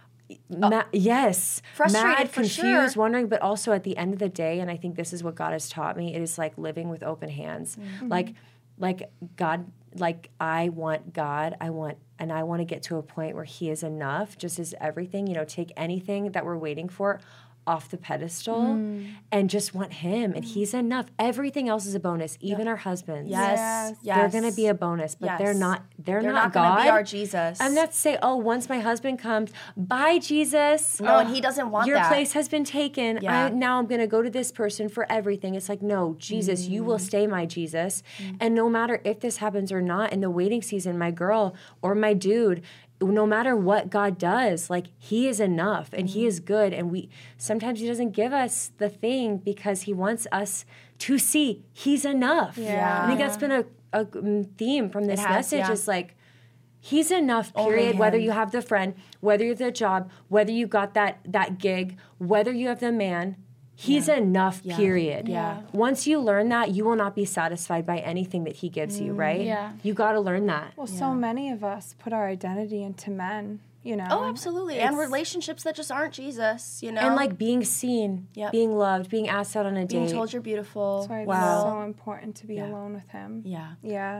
Yes. Frustrated, mad, for confused, sure. wondering, but also at the end of the day, and I think this is what God has taught me, it is like living with open hands. Mm-hmm. Like God, like I want God, I want to get to a point where He is enough, just as everything, take anything that we're waiting for off the pedestal and just want Him, and He's enough. Everything else is a bonus, even our husbands. Yes. They're going to be a bonus, but they're not God. Going to be our Jesus. I'm not to say, once my husband comes, bye Jesus. No, and He doesn't want your that. place has been taken. Yeah. Now I'm going to go to this person for everything. It's like, no, Jesus, you will stay my Jesus. And no matter if this happens or not, in the waiting season, my girl or my dude, no matter what God does, like, He is enough and He is good. And sometimes He doesn't give us the thing because He wants us to see He's enough. Yeah. I think that's been a theme from this message is like, He's enough, period. Whether you have the friend, whether you have the job, whether you got that gig, whether you have the man, He's enough, period. Yeah. Once you learn that, you will not be satisfied by anything that He gives you, right? Yeah. You got to learn that. Well, so many of us put our identity into men, Oh, absolutely. And relationships that just aren't Jesus, And like being seen, being loved, being asked out on a date. Being told you're beautiful. That's why it's so important to be alone with Him. Yeah. Yeah.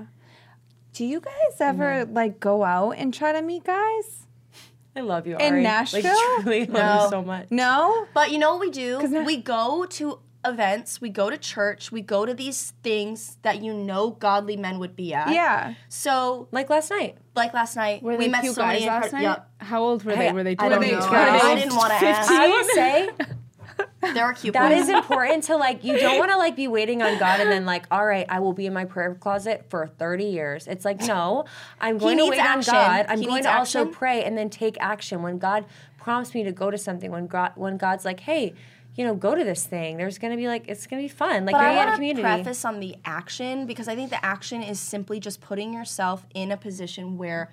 Do you guys ever like go out and try to meet guys? I love you, Ari. In Nashville? Like, truly love you so much. No? But you know what we do? We go to events, we go to church, we go to these things that godly men would be at. Yeah. So, like last night. We met so many last night? Yep. How old were they? Were they 12? I don't know. I didn't want to ask. I would say there are cute that boys. is important to like, you don't want to like be waiting on God and then like, all right, I will be in my prayer closet for 30 years. It's like, no, I'm going to wait on God. I'm going to also pray and then take action. When God prompts me to go to something, when God's like, hey, go to this thing, there's going to be like, it's going to be fun. Like, you're in a community. But I want to preface on the action, because I think the action is simply just putting yourself in a position where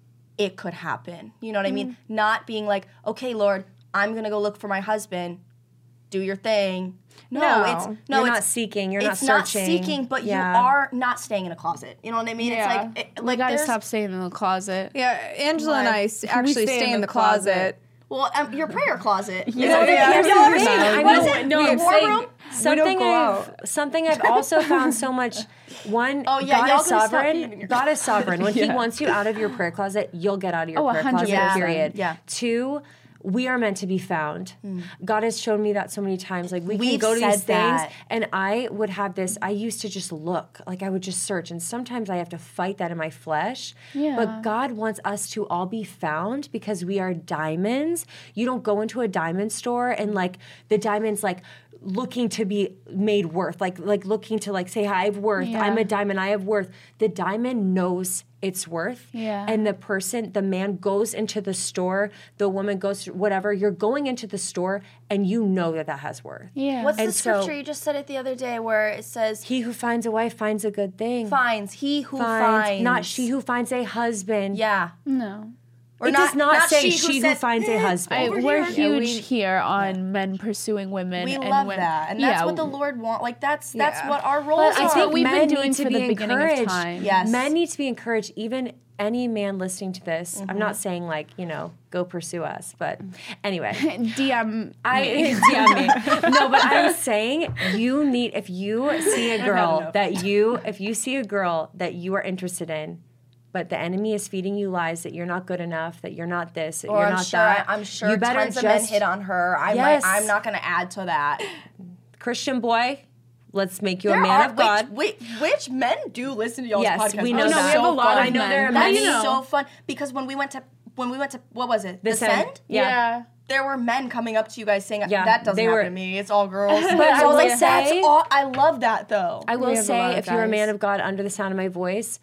it could happen. You know what I mean? Not being like, okay, Lord, I'm going to go look for my husband. Do your thing. You're not seeking. You're not searching. It's not seeking, but you are not staying in a closet. You know what I mean? Yeah. It's we gotta stop staying in the closet. Yeah, Angela and I actually stay in the closet. Well, your prayer closet. I'm saying something I've also found so much. One, God is sovereign. God is sovereign. When He wants you out of your prayer closet, you'll get out of your prayer closet. Period. Yeah. Two, we are meant to be found. God has shown me that so many times. Like we can go to these things, and I would have this. I used to just look, like I would just search, and sometimes I have to fight that in my flesh. Yeah. But God wants us to all be found because we are diamonds. You don't go into a diamond store and like the diamond's like looking to be made worth, like looking to like say, hi, I have worth. Yeah. I'm a diamond. I have worth. The diamond knows its worth. Yeah. And the man goes into the store, the woman goes to whatever, you're going into the store and you know that has worth. Yeah. What's the scripture? You just said it the other day where it says, he who finds a wife finds a good thing. He who finds. Not she who finds a husband. Yeah. No. Or it does not say she who finds a husband. We're huge here on men pursuing women. We love that. And that's what the Lord wants. Like, that's what our roles are. I think we've been doing for the beginning of time. Yes. Men need to be encouraged. Even any man listening to this, I'm not saying like, go pursue us. But anyway. DM me. No, but I'm saying if you see a girl that you are interested in, but the enemy is feeding you lies that you're not good enough, that you're not this, that you're not that. I'm sure you better tons of men hit on her. I'm not going to add to that. Christian boy, let's make you a man of God. Which men do listen to y'all's podcast? Yes, we know that. We have a lot of men. There are many. That's so fun because when we went to what was it? The Send? Yeah. There were men coming up to you guys saying, that doesn't happen to me. It's all girls. But I was like, I love that though. I will say, if you're a man of God under the sound of my voice,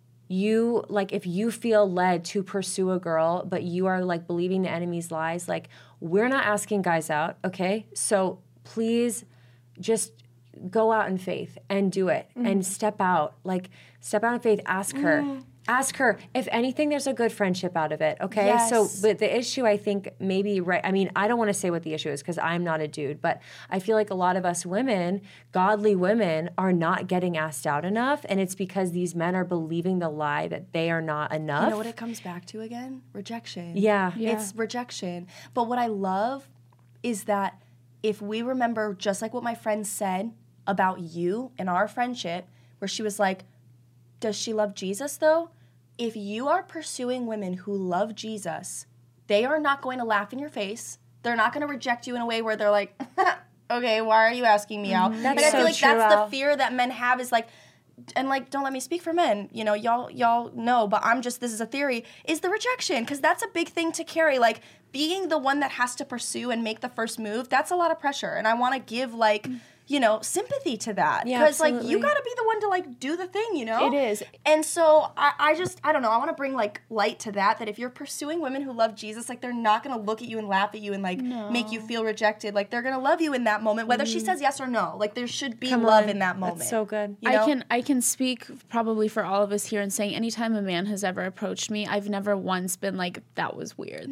if you feel led to pursue a girl, but you are like believing the enemy's lies, like we're not asking guys out, okay? So please just go out in faith and do it and step out in faith. Ask her. If anything, there's a good friendship out of it, okay? Yes. So, but the issue, I think, maybe, right, I mean, I don't want to say what the issue is because I'm not a dude, but I feel like a lot of us women, godly women, are not getting asked out enough, and it's because these men are believing the lie that they are not enough. You know what it comes back to again? Rejection. Yeah. It's rejection. But what I love is that if we remember, just like what my friend said about you in our friendship, where she was like, does she love Jesus, though? If you are pursuing women who love Jesus, they are not going to laugh in your face. They're not going to reject you in a way where they're like, okay, why are you asking me out? But I feel like that's the fear that men have is like, and like, don't let me speak for men. Y'all know, but this is a theory, is the rejection. Because that's a big thing to carry. Like, being the one that has to pursue and make the first move, that's a lot of pressure. And I want to give sympathy to that. Because you got to be the one to do the thing, It is. And so I don't know, I want to bring light to that if you're pursuing women who love Jesus, they're not going to look at you and laugh at you and make you feel rejected. They're going to love you in that moment, whether she says yes or no. There should be love in that moment. That's so good. I can speak probably for all of us here in saying anytime a man has ever approached me, I've never once been like, that was weird.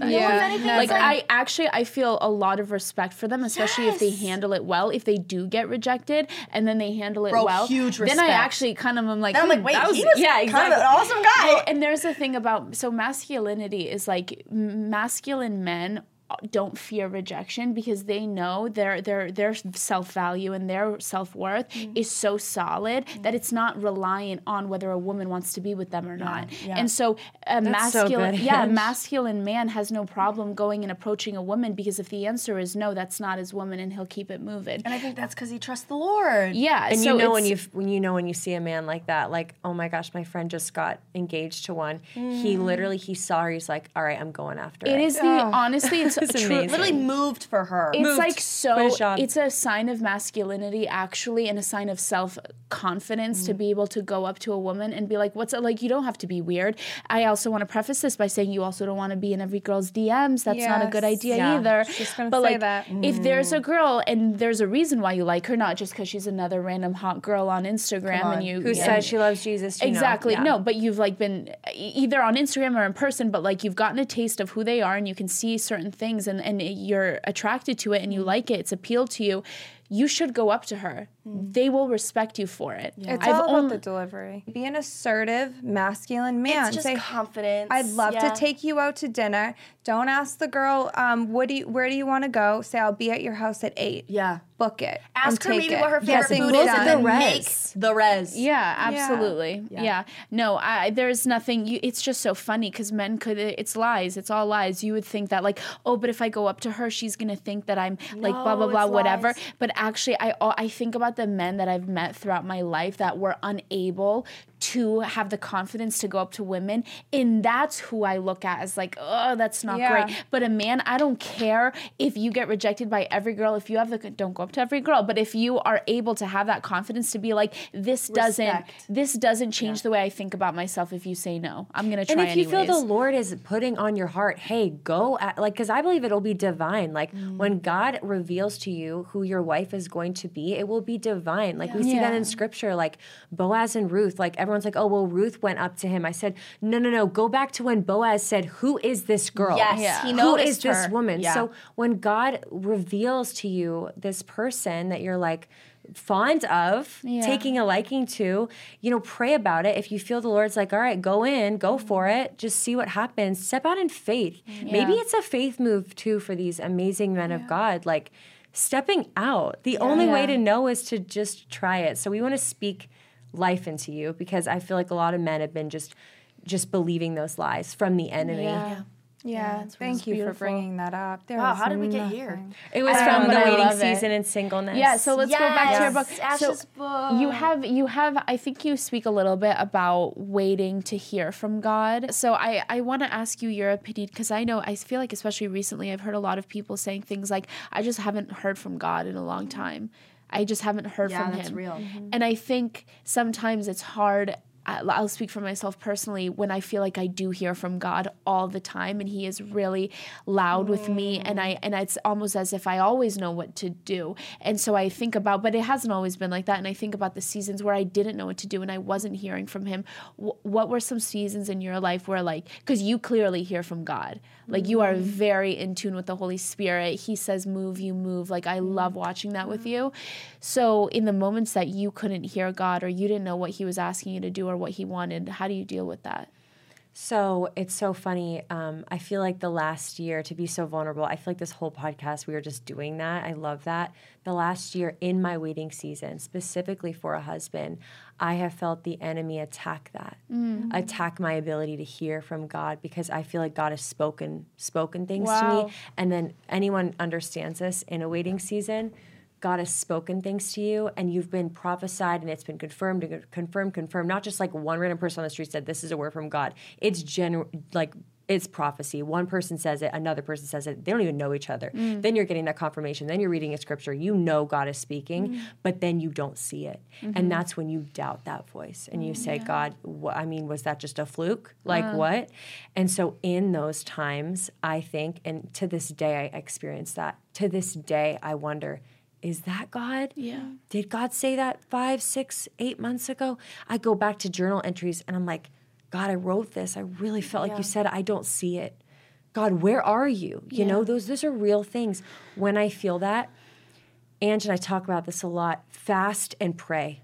I feel a lot of respect for them, especially if they handle it well. If they do get rejected and then they handle it well, huge respect. Then I actually kind of am like, wait, he was kind of an awesome guy. Well, and there's the thing about, so masculinity is masculine men don't fear rejection because they know their self-value and their self-worth is so solid that it's not reliant on whether a woman wants to be with them or not. Yeah. And so a masculine man has no problem going and approaching a woman because if the answer is no, that's not his woman and he'll keep it moving. And I think that's because he trusts the Lord. Yeah. And when you see a man like that, oh my gosh, my friend just got engaged to one. He saw her, he's like, all right, I'm going after it. It is honestly, it's literally moved for her. It's it's a sign of masculinity actually, and a sign of self-confidence to be able to go up to a woman and be like, what's it like? You don't have to be weird. I also want to preface this by saying you also don't want to be in every girl's DMs. That's not a good idea either. Just gonna say that. If there's a girl and there's a reason why you like her, not just because she's another random hot girl on Instagram who says she loves Jesus. Exactly. No, but you've been either on Instagram or in person, but you've gotten a taste of who they are and you can see certain things and you're attracted to it and you like it, it's appealed to you. you should go up to her. They will respect you for it. Yeah. It's all about the delivery. Be an assertive, masculine man. It's just confidence. I'd love to take you out to dinner. Don't ask the girl, where do you want to go? Say, I'll be at your house at 8. Yeah. Book it. Ask her maybe what her favorite food is and make the res. Yeah, absolutely. Yeah. No, there's nothing. It's just so funny because men it's lies. It's all lies. You would think that like, oh, but if I go up to her, she's going to think that I'm like blah, blah, blah, whatever. Lies. But actually, I think about the men that I've met throughout my life that were unable to have the confidence to go up to women, and that's who I look at as like, oh, that's not great. But a man, I don't care if you get rejected by every girl. If you have don't go up to every girl, but if you are able to have that confidence to be like, this doesn't change the way I think about myself. If you say no, I'm gonna try. And if you anyways. feel the Lord is putting on your heart, hey, go at, like, because I believe it'll be divine. Like when God reveals to you who your wife is going to be, it will be divine. Like we see that in Scripture, like Boaz and Ruth. Like everyone's like, oh, well, Ruth went up to him. I said, no. Go back to when Boaz said, who is this girl? Yes, he noticed who is this woman? Yeah. So when God reveals to you this person that you're like fond of, taking a liking to, pray about it. If you feel the Lord's like, all right, go for it. Just see what happens. Step out in faith. Yeah. Maybe it's a faith move too for these amazing men of God. Like stepping out. The only way to know is to just try it. So we want to speak life into you because I feel like a lot of men have been just believing those lies from the enemy. Yeah, thank you for bringing that up. How did we get here? It was from the waiting season and singleness. Yeah, so let's go back to your book. Ash's book. You have. I think you speak a little bit about waiting to hear from God. So I want to ask you your opinion because I feel like especially recently I've heard a lot of people saying things like, I just haven't heard from God in a long time. I just haven't heard from him. Yeah, that's real. And I think sometimes it's hard. I'll speak for myself personally when I feel like I do hear from God all the time and he is really loud with me and it's almost as if I always know what to do. And so I think about, but it hasn't always been like that. And I think about the seasons where I didn't know what to do and I wasn't hearing from him. What were some seasons in your life where like, because you clearly hear from God, like you are very in tune with the Holy Spirit. He says, move, you move. Like I love watching that with you. So in the moments that you couldn't hear God or you didn't know what he was asking you to do or what he wanted, how do you deal with that? So it's so funny. I feel like the last year, to be so vulnerable, I feel like this whole podcast, we were just doing that. I love that. The last year in my waiting season, specifically for a husband, I have felt the enemy attack that, attack my ability to hear from God because I feel like God has spoken things to me. And then anyone understands this in a waiting season, God has spoken things to you and you've been prophesied and it's been confirmed, not just like one random person on the street said, this is a word from God. It's it's prophecy. One person says it, another person says it. They don't even know each other. Then you're getting that confirmation. Then you're reading a scripture. You know God is speaking, but then you don't see it. And that's when you doubt that voice and you say, God, was that just a fluke? Like what? And so in those times, I think, and to this day I experience that. To this day, I wonder, is that God? Yeah. Did God say that 5, 6, 8 months ago? I go back to journal entries and I'm like, God, I wrote this. I really felt like you said it. I don't see it. God, where are you? You know, those are real things. When I feel that, Ange and I talk about this a lot, fast and pray.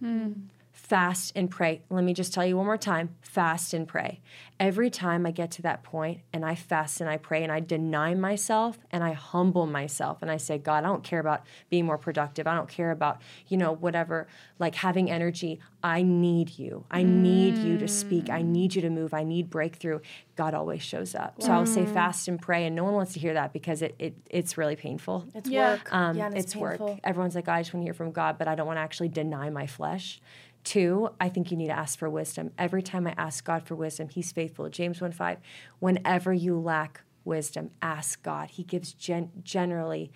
Fast and pray. Let me just tell you one more time, fast and pray. Every time I get to that point and I fast and I pray and I deny myself and I humble myself and I say, God, I don't care about being more productive. I don't care about, whatever, like having energy. I need you. I need you to speak. I need you to move. I need breakthrough. God always shows up. So I'll say fast and pray, and no one wants to hear that because it's really painful. It's work. It's work. Everyone's like, I just want to hear from God, but I don't want to actually deny my flesh. 2, I think you need to ask for wisdom. Every time I ask God for wisdom, he's faithful. James 1:5, whenever you lack wisdom, ask God. He gives generously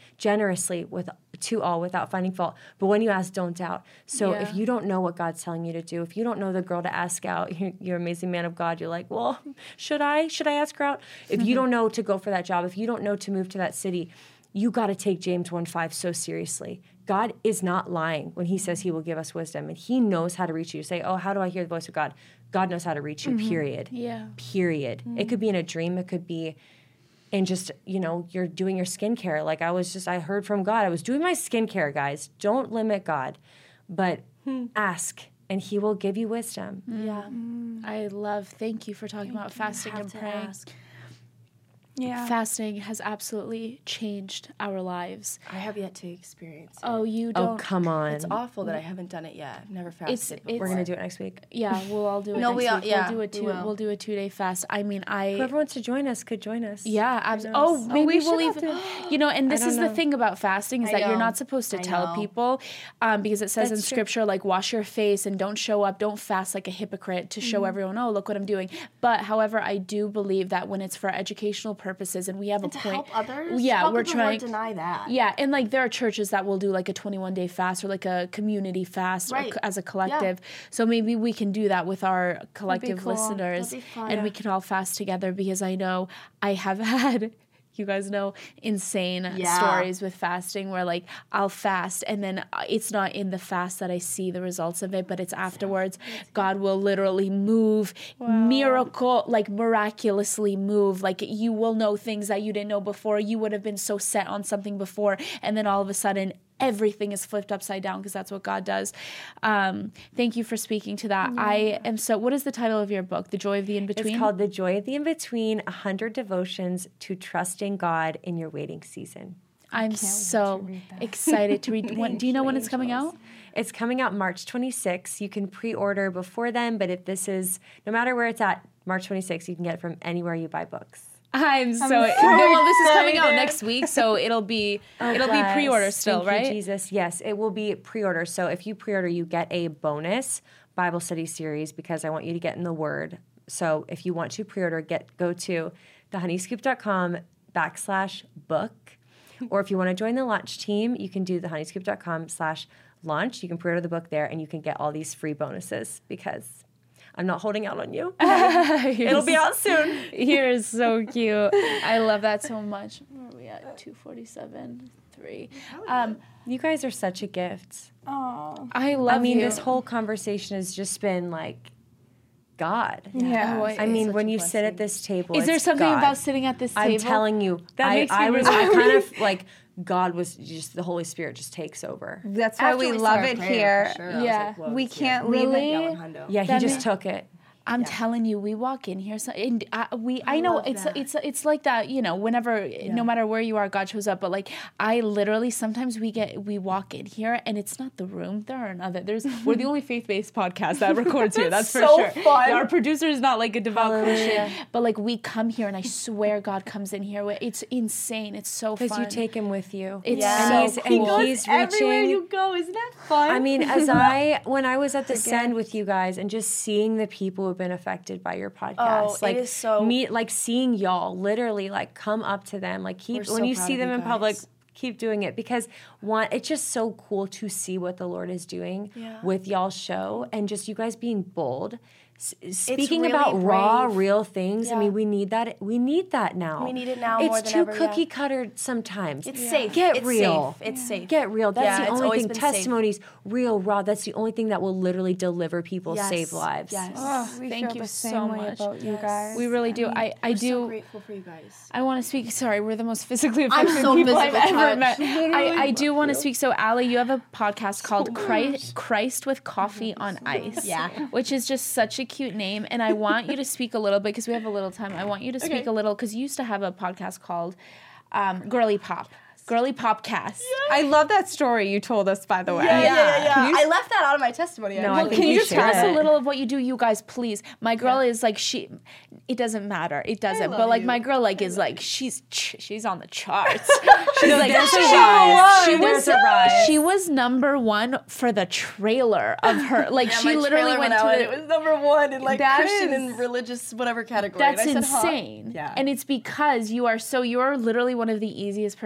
to all without finding fault. But when you ask, don't doubt. So if you don't know what God's telling you to do, if you don't know the girl to ask out, you're an amazing man of God, you're like, well, should I ask her out? If you don't know to go for that job, if you don't know to move to that city, you got to take James 1:5 so seriously. God is not lying when he says he will give us wisdom, and he knows how to reach you. Say, oh, how do I hear the voice of God? God knows how to reach you, period. Yeah. Period. It could be in a dream. It could be and just, you're doing your skincare. Like I heard from God. I was doing my skincare, guys. Don't limit God, but ask, and he will give you wisdom. Yeah. Thank you for talking about fasting and praying. Yeah. Fasting has absolutely changed our lives. I have yet to experience it. Oh, you don't? Oh, come on. It's awful that I haven't done it yet. I've never fasted before. We're going to do it next week. Yeah, we'll all do it next week. We'll do a 2-day fast. I mean, whoever wants to join us could join us. Yeah, absolutely. Maybe we'll even, and this is the thing about fasting is that you're not supposed to tell people because it says in scripture, like, wash your face and don't show up, don't fast like a hypocrite to show everyone, oh, look what I'm doing. But however, I do believe that when it's for educational purposes and we have a point. To help others? Yeah, we're trying to deny that. Yeah, and like there are churches that will do like a 21-day fast or like a community fast as a collective. Yeah. So maybe we can do that with our collective listeners and we can all fast together, because I know I have had, you guys know, insane stories with fasting where like I'll fast and then it's not in the fast that I see the results of it, but it's afterwards. God will literally move, miraculously move. Like you will know things that you didn't know before. You would have been so set on something before, and then all of a sudden everything is flipped upside down, because that's what God does. Thank you for speaking to that. Yeah. What is the title of your book? The Joy of the In-Between? It's called The Joy of the In-Between, 100 Devotions to Trusting God in Your Waiting Season. I'm so excited to read. Do you know when it's coming out? It's coming out March 26th. You can pre-order before then, but if this is, no matter where it's at, March 26th, you can get it from anywhere you buy books. This is coming out next week, so it'll be pre-order still, Thank right? You, Jesus, yes, it will be pre-order. So if you pre-order, you get a bonus Bible study series, because I want you to get in the Word. So if you want to pre-order, go to thehoneyscoop.com/book, or if you want to join the launch team, you can do thehoneyscoop.com/launch. You can pre-order the book there, and you can get all these free bonuses, because I'm not holding out on you. It'll be out soon. You're so cute. I love that so much. Where are we at? 2:47:3. You guys are such a gift. Oh, I mean, this whole conversation has just been like God. Yeah. I mean, when you sit at this table, is there something God. about sitting at this table? I'm telling you, I kind of like, God was just, the Holy Spirit just takes over. That's why we love it here. Sure. Yeah, we can't leave it. Yeah, he just took it. I'm telling you, we walk in here, and I know it's like that, whenever, no matter where you are, God shows up. But like, I literally, sometimes we walk in here and it's not the room. There are we're the only faith-based podcast that records here. That's for sure. Fun. Our producer is not like a devout Christian, but like we come here and I swear God comes in here. It's insane. It's so fun. Because you take him with you. It's so cool. cool. He's everywhere reaching. you go. Isn't that fun? I mean, when I was at the Send with you guys and just seeing the people who've been affected by your podcast, it is so seeing y'all literally like come up to them, like when you see them in public, keep doing it, because it's just so cool to see what the Lord is doing with y'all's show, and just you guys being bold. Speaking really about raw, real things. I mean, we need that. We need that now. We need it now more than ever. It's too cookie cutter sometimes. It's safe. Get real. It's safe. Get real. That's the only thing. Testimonies, safe. Real, raw. That's the only thing that will literally deliver people, save lives. Yes. We Thank feel you the same so way much. about you guys. We really do. I do. So grateful for you guys. I want to speak. Sorry, we're the most physically affected so people I've physically ever touched. met. I do want to speak. So, Allie, you have a podcast called Christ with Coffee on Ice. Yeah. Which is just such a cute name. And I want you to speak a little bit, because we have a little time. I want you to speak a little, because you used to have a podcast called Girly Popcast. I love that story you told us, by the way. Yeah. I left that out of my testimony. No, Can you just tell us a little of what you do, you guys, please? My girl is like, it doesn't matter. It doesn't. But like, my girl like is like, she's on the charts. She's like, she was number one for the trailer of her. Like, she literally went to it was number one in like Christian and religious whatever category. That's insane. Yeah. And it's because you're literally one of the easiest person to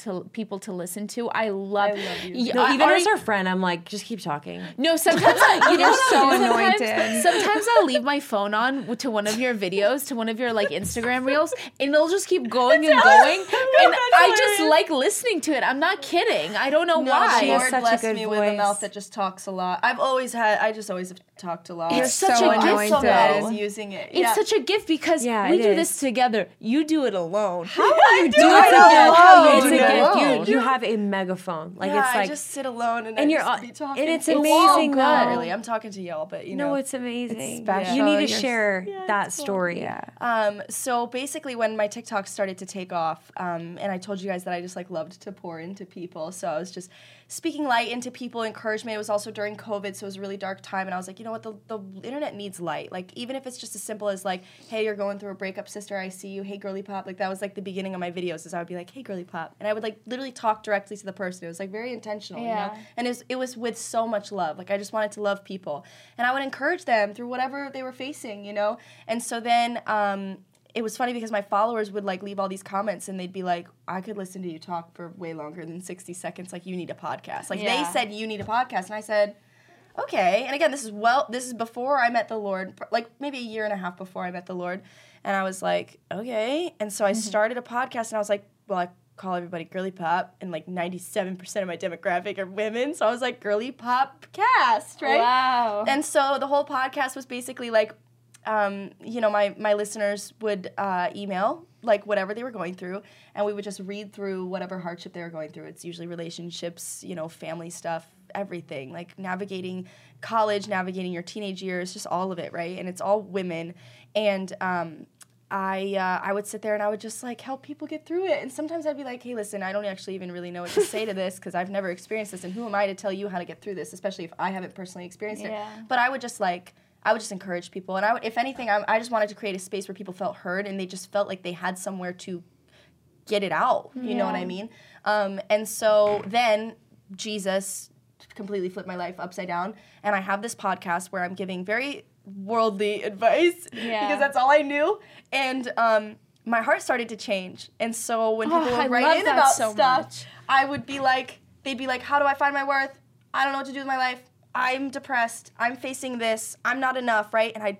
people to listen to. I love you. No, even as her friend, I'm like, just keep talking. No, sometimes you're so anointed. Sometimes I'll leave my phone on to one of your videos, to one of your like Instagram reels, and it'll just keep going and going. And I just like listening to it. I'm not kidding. I don't know why. The Lord blessed me with a mouth that just talks a lot. I just always have talked a lot. It's such a gift. So bad is using it. It's such a gift because we do this together. You do it alone. How do you do it alone? It's a gift. You have a megaphone. Like it's like I just sit alone and you're just be talking. And it's amazing. Not really. I'm talking to y'all, but No, it's amazing. It's special. You need to share that story. Yeah. So basically, when my TikTok started to take off, and I told you guys that I just like loved to pour into people, so I was just speaking light into people, encouragement. It was also during COVID, so it was a really dark time, and I was like, you know what, the internet needs light. Like, even if it's just as simple as like, hey, you're going through a breakup, sister, I see you. Hey, girly pop. Like, that was like the beginning of my videos, is I would be like, hey, girly pop, and I would like literally talk directly to the person. It was like very intentional, you know? And it was with so much love. Like, I just wanted to love people, and I would encourage them through whatever they were facing, you know? And so then it was funny because my followers would like leave all these comments and they'd be like, I could listen to you talk for way longer than 60 seconds. Like, you need a podcast. Like, they said you need a podcast, and I said, okay. And again, this is before I met the Lord, like maybe a year and a half before I met the Lord. And I was like, okay. And so I started a podcast, and I was like, well, I call everybody Girly Pop, and like 97% of my demographic are women. So I was like, Girly Pop Cast, right? Wow. And so the whole podcast was basically like, you know, my listeners would email like whatever they were going through, and we would just read through whatever hardship they were going through. It's usually relationships, you know, family stuff, everything, like navigating college, navigating your teenage years, just all of it, right? And it's all women. And I would sit there and I would just like help people get through it. And sometimes I'd be like, hey, listen, I don't actually even really know what to say to this because I've never experienced this, and who am I to tell you how to get through this, especially if I haven't personally experienced it. But I would just encourage people, and I would, if anything, I just wanted to create a space where people felt heard and they just felt like they had somewhere to get it out. You know what I mean? And so then Jesus completely flipped my life upside down, and I have this podcast where I'm giving very worldly advice because that's all I knew, and my heart started to change. And so when people would write in about stuff, I would be like, they'd be like, how do I find my worth? I don't know what to do with my life. I'm depressed. I'm facing this. I'm not enough, right? And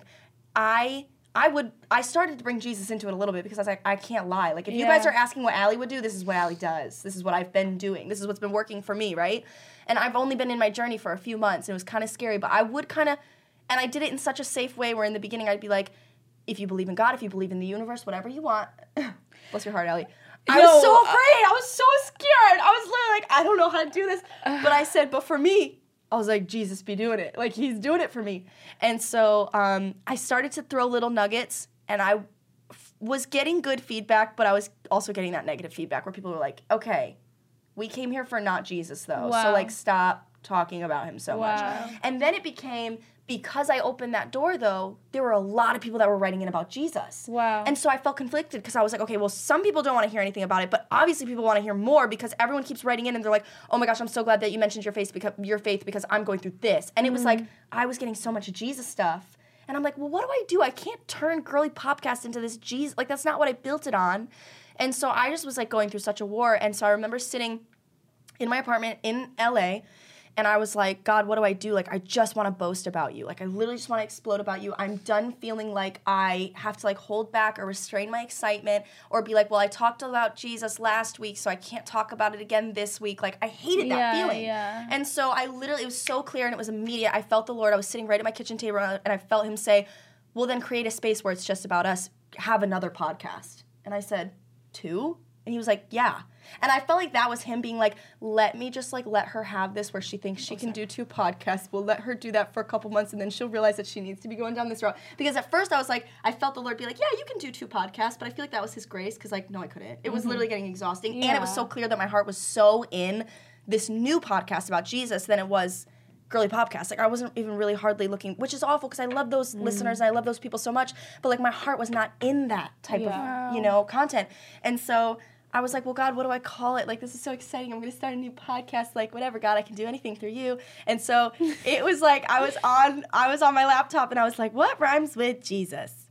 I started to bring Jesus into it a little bit because I was like, I can't lie. Like, if you guys are asking what Allie would do, this is what Allie does. This is what I've been doing. This is what's been working for me, right? And I've only been in my journey for a few months, and it was kind of scary, but I would kind of, and I did it in such a safe way where in the beginning I'd be like, if you believe in God, if you believe in the universe, whatever you want. Bless your heart, Allie. I was so afraid. I was so scared. I was literally like, I don't know how to do this. But I said, but for me, I was like, Jesus be doing it. Like, he's doing it for me. And so I started to throw little nuggets, and I was getting good feedback, but I was also getting that negative feedback where people were like, okay, we came here for not Jesus, though. So, like, stop talking about him so much. And then it became, because I opened that door, though, there were a lot of people that were writing in about Jesus. Wow. And so I felt conflicted because I was like, okay, well, some people don't want to hear anything about it, but obviously people want to hear more because everyone keeps writing in and they're like, oh my gosh, I'm so glad that you mentioned your faith because I'm going through this. And it was like, I was getting so much Jesus stuff. And I'm like, well, what do? I can't turn Girly Popcast into this Jesus. Like, that's not what I built it on. And so I just was like going through such a war. And so I remember sitting in my apartment in LA, and I was like, God, what do I do? Like, I just want to boast about you. Like, I literally just want to explode about you. I'm done feeling like I have to, like, hold back or restrain my excitement or be like, well, I talked about Jesus last week, so I can't talk about it again this week. Like, I hated that feeling. And so it was so clear and it was immediate. I felt the Lord. I was sitting right at my kitchen table, and I felt him say, well, then create a space where it's just about us. Have another podcast. And I said, 2? And he was like, yeah. And I felt like that was him being like, let me just like let her have this where she thinks she can do 2 podcasts. We'll let her do that for a couple months, and then she'll realize that she needs to be going down this route. Because at first I was like, I felt the Lord be like, yeah, you can do 2 podcasts, but I feel like that was his grace because like, no, I couldn't. It was literally getting exhausting. And it was so clear that my heart was so in this new podcast about Jesus than it was Girly Popcast. Like, I wasn't even really hardly looking, which is awful because I love those listeners and I love those people so much, but like my heart was not in that type of, you know, content. And so I was like, well, God, what do I call it? Like, this is so exciting. I'm going to start a new podcast. Like, whatever, God, I can do anything through you. And so it was like I was on my laptop and I was like, what rhymes with Jesus?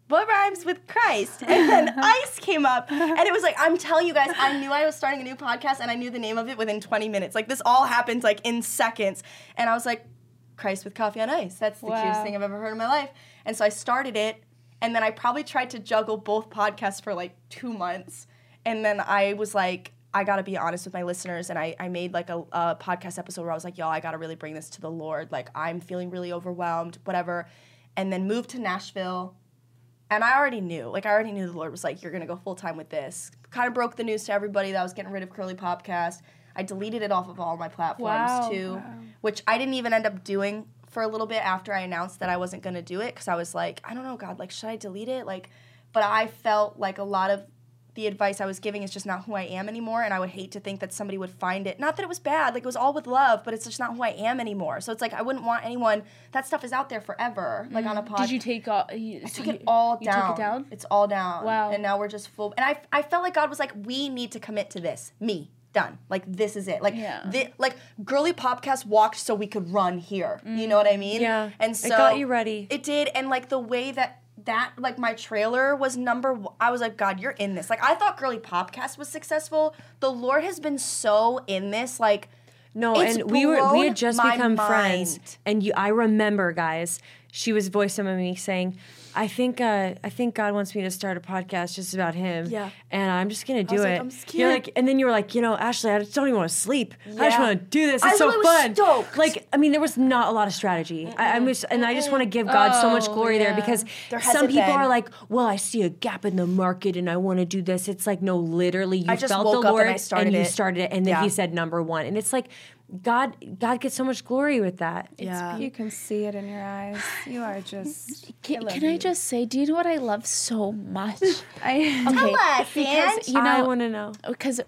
what rhymes with Christ? And then ice came up. And it was like, I'm telling you guys, I knew I was starting a new podcast and I knew the name of it within 20 minutes. Like, this all happened, like, in seconds. And I was like, Christ with coffee on ice. That's the cutest thing I've ever heard in my life. And so I started it. And then I probably tried to juggle both podcasts for, like, 2 months. And then I was like, I got to be honest with my listeners. And I made, like, a podcast episode where I was like, y'all, I got to really bring this to the Lord. Like, I'm feeling really overwhelmed, whatever. And then moved to Nashville. And I already knew the Lord was like, you're going to go full-time with this. Kind of broke the news to everybody that I was getting rid of Curly Popcast. I deleted it off of all my platforms, too, which I didn't even end up doing for a little bit after I announced that I wasn't going to do it, because I was like, I don't know, God, like, should I delete it? Like, but I felt like a lot of the advice I was giving is just not who I am anymore, and I would hate to think that somebody would find it. Not that it was bad, like, it was all with love, but it's just not who I am anymore. So it's like, I wouldn't want anyone, that stuff is out there forever, like, on a podcast. Did you take all, I took it all down. You took it down? It's all down. Wow. And now we're just full, and I felt like God was like, we need to commit to this. Me. Done. Like, this is it. Like, like, Girly Popcast walked so we could run here. You know what I mean? Yeah. And so it got you ready. It did. And, like, the way that like, my trailer was I was like, God, you're in this. Like, I thought Girly Popcast was successful. The Lord has been so in this, like, no, and we had just become friends. And I remember, guys, she was voicing with me saying, I think God wants me to start a podcast just about him. Yeah. And I'm just gonna do it. Like, I'm scared. You're like, and then you were like, Ashley, I just don't even want to sleep. Yeah. I just want to do this. It's so fun. Stoked. Like, I mean, there was not a lot of strategy. I just want to give God so much glory there, because some people are like, well, I see a gap in the market and I want to do this. It's like, no, literally, you felt the Lord and you started it, and then He said number one, and it's like, God gets so much glory with that. You can see it in your eyes. You are just. Can I just say, do you know what I love so much? Tell us, because I want to know. Because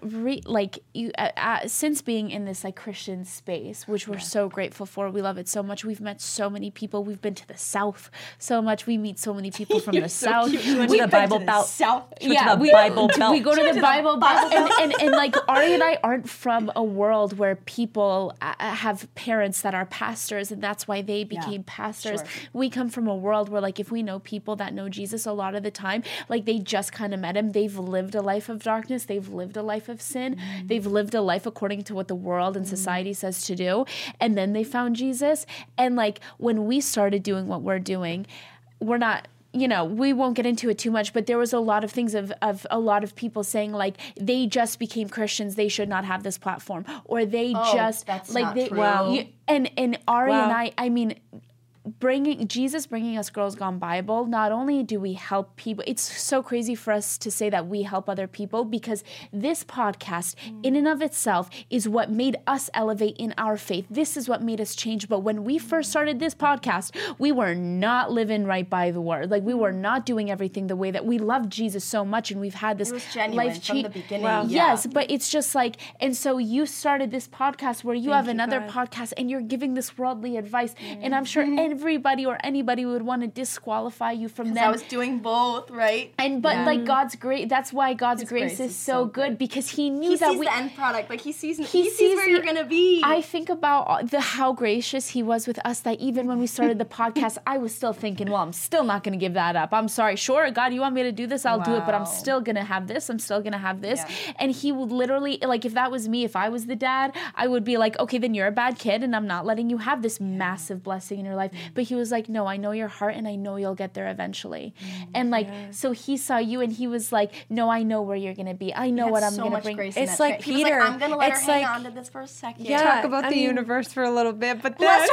since being in this, like, Christian space, which we're so grateful for, we love it so much. We've met so many people. We've been to the South so much. We meet so many people from the South. We went to the Bible Belt. South. Yeah, we Bible Belt. We go to the Bible Belt, and like, Ari and I aren't from a world where people have parents that are pastors, and that's why they became pastors. Sure. We come from a world where, like, if we know people that know Jesus, a lot of the time, like, they just kind of met him. They've lived a life of darkness. They've lived a life of sin. Mm-hmm. They've lived a life according to what the world and society says to do. And then they found Jesus. And, like, when we started doing what we're doing, we're not... we won't get into it too much, but there was a lot of things of a lot of people saying, like, they just became Christians, they should not have this platform, or they just that's like not they true. wow. And Ari and I mean, bringing us Girls Gone Bible, not only do we help people, it's so crazy for us to say that we help other people, because this podcast in and of itself is what made us elevate in our faith. This is what made us change. But when we first started this podcast, we were not living right by the word. Like, we were not doing everything the way that we loved Jesus so much, and we've had this life from the beginning. Wow. Yes, but it's just like, and so you started this podcast where you have another podcast and you're giving this worldly advice, and I'm sure everybody or anybody would want to disqualify you from them. I was doing both, right? But like, God's grace, that's why God's grace is so good, because He knew that He sees the end product. Like, He sees where you're gonna be. I think about how gracious He was with us, that even when we started the podcast, I was still thinking, well, I'm still not gonna give that up. I'm sorry. Sure, God, you want me to do this? I'll do it, but I'm still gonna have this. I'm still gonna have this. Yeah. And He would literally, like, if that was me, if I was the dad, I would be like, okay, then you're a bad kid, and I'm not letting you have this massive blessing in your life. But He was like, no, I know your heart, and I know you'll get there eventually. And like, so He saw you, and He was like, no, I know where you're gonna be. I know what I'm gonna bring. It's like Peter. I'm gonna let her hang on to this for a second. Yeah, talk about the universe for a little bit, but then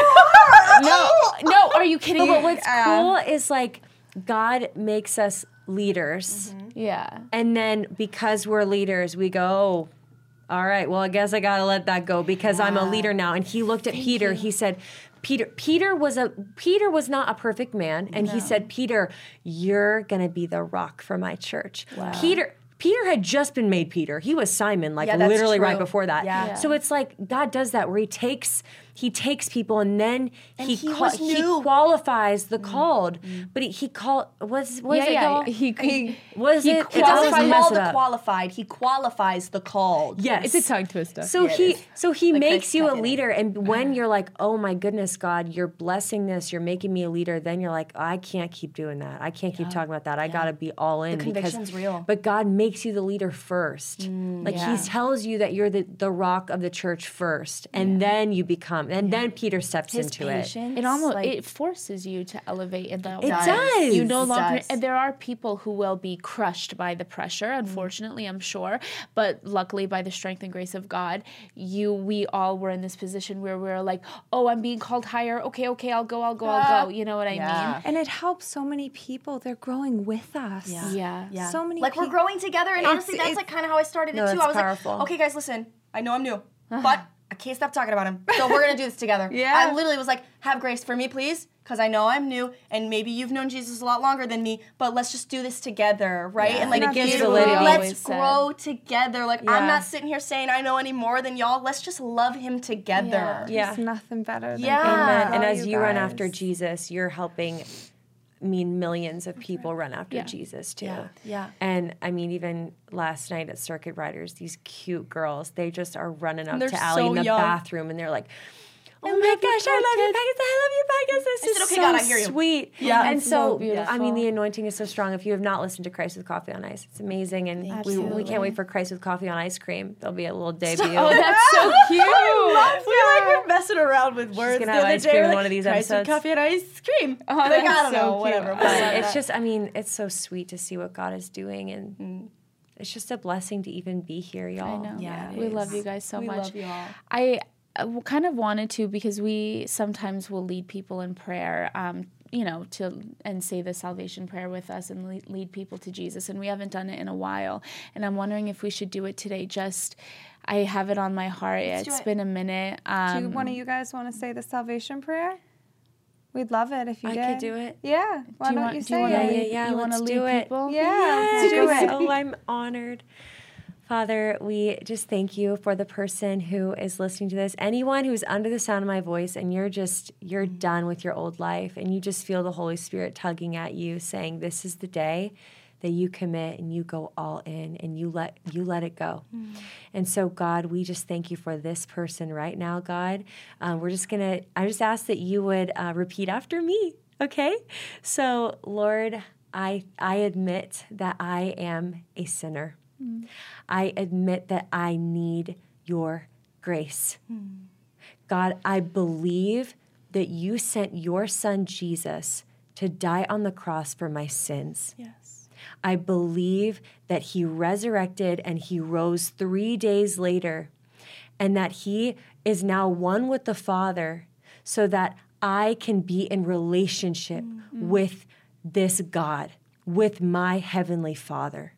no, are you kidding? But what's cool is, like, God makes us leaders. Yeah. And then because we're leaders, we go, all right, well, I guess I gotta let that go because I'm a leader now. And He looked at Peter. He said, Peter was not a perfect man, and He said, Peter, you're gonna be the rock for my church. Wow. Peter had just been made Peter. He was Simon, like, literally right before that. Yeah. So it's like God does that, where He takes he takes people and then he qualifies the called. But he qualifies the called. Yes. It's a tongue twister. So he makes you a leader, and when you're like, oh my goodness, God, you're blessing this, you're making me a leader, then you're like, I can't keep doing that. I can't keep talking about that. I gotta be all in. The conviction's real. But God makes you the leader first. He tells you that you're the rock of the church first, and then you become, and then Peter steps into it. It almost it forces you to elevate in that way. It does. You no longer, and there are people who will be crushed by the pressure, unfortunately, I'm sure, but luckily by the strength and grace of God, we all were in this position where we're like, oh, I'm being called higher. Okay, I'll go. You know what I mean? And it helps so many people. They're growing with us. Yeah. So many like people. We're growing together, and honestly, that's like kind of how I started it too. I was powerful. Like, okay, guys, listen, I know I'm new, but I can't stop talking about him. So we're going to do this together. I literally was like, have grace for me, please, because I know I'm new, and maybe you've known Jesus a lot longer than me, but let's just do this together, right? Yeah. And like, it gives validity. Let's grow together. Like, I'm not sitting here saying I know any more than y'all. Let's just love him together. There's nothing better than Amen. And as you run after Jesus, you're helping millions of people run after Jesus too. And I mean, even last night at Circuit Riders, these cute girls, they just are running up to Allie in the bathroom, and they're like, oh my gosh, I love you, Pegasus. This is so God, I hear you. sweet. Yeah, and so beautiful. I mean, the anointing is so strong. If you have not listened to Christ with Coffee on Ice, it's amazing. And we can't wait for Christ with Coffee on Ice Cream. There'll be a little debut. Oh, that's so cute. We're messing around with words. She's going to have ice cream in one of these Christ episodes. With coffee and ice cream. Oh, like, I don't know, cute. whatever. It's just, I mean, it's so sweet to see what God is doing, and it's just a blessing to even be here, y'all. I know. Yeah, we love you guys so much. We love you all. I kind of wanted to, because we sometimes will lead people in prayer, and say the salvation prayer with us and lead people to Jesus, and we haven't done it in a while, and I'm wondering if we should do it today. I have it on my heart. It's been a minute. Do one of you guys want to say the salvation prayer? We'd love it if you did. I could do it. Yeah. Why don't you say it? Yeah. You want to do lead it. people? Yeah. Let's do it. Oh, I'm honored. Father, we just thank you for the person who is listening to this. Anyone who's under the sound of my voice and you're done with your old life and you just feel the Holy Spirit tugging at you saying, this is the day that you commit and you go all in and you let it go. And so, God, we just thank you for this person right now, God. I just ask that you would repeat after me, okay? So, Lord, I admit that I am a sinner. I admit that I need your grace. God, I believe that you sent your son Jesus to die on the cross for my sins. Yes. I believe that he resurrected and he rose 3 days later, and that he is now one with the Father so that I can be in relationship with this God, with my Heavenly Father.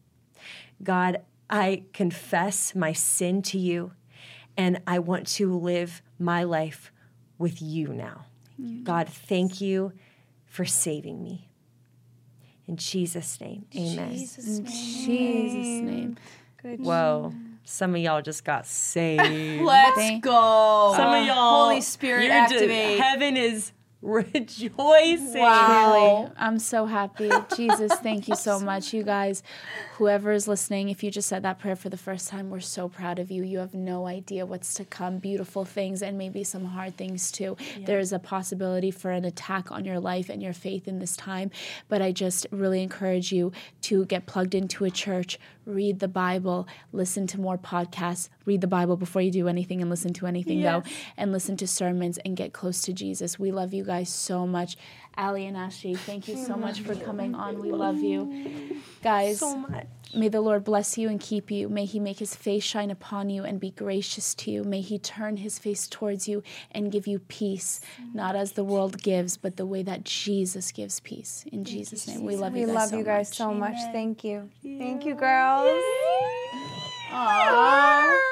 God, I confess my sin to you, and I want to live my life with you now. God, thank you for saving me. In Jesus' name, amen. In Jesus' name. Good. Whoa. Some of y'all just got saved. Let's go. Some of y'all. Holy Spirit activate. Heaven is rejoicing. Wow. Truly, I'm so happy. Jesus, thank you so much. You guys, whoever is listening, if you just said that prayer for the first time, we're so proud of you. You have no idea what's to come. Beautiful things and maybe some hard things too. Yeah. There's a possibility for an attack on your life and your faith in this time. But I just really encourage you to get plugged into a church, read the Bible, listen to more podcasts, read the Bible before you do anything and listen to anything though, and listen to sermons and get close to Jesus. We love you guys so much. Allie and Ashley, thank you so much for coming on. We love you. Guys, so much. May the Lord bless you and keep you. May he make his face shine upon you and be gracious to you. May he turn his face towards you and give you peace, not as the world gives, but the way that Jesus gives peace. In Jesus' name, we love you guys so much. We love you guys so much. Thank you. Thank you, girls. Aww.